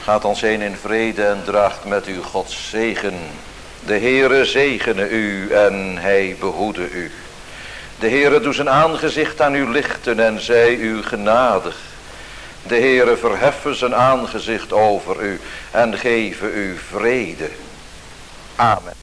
Gaat ons heen in vrede en draagt met u Gods zegen. De Heere zegene u en hij behoede u. De Heere doe zijn aangezicht aan u lichten en zij u genadig. De Heere verheffen zijn aangezicht over u en geven u vrede. Amen.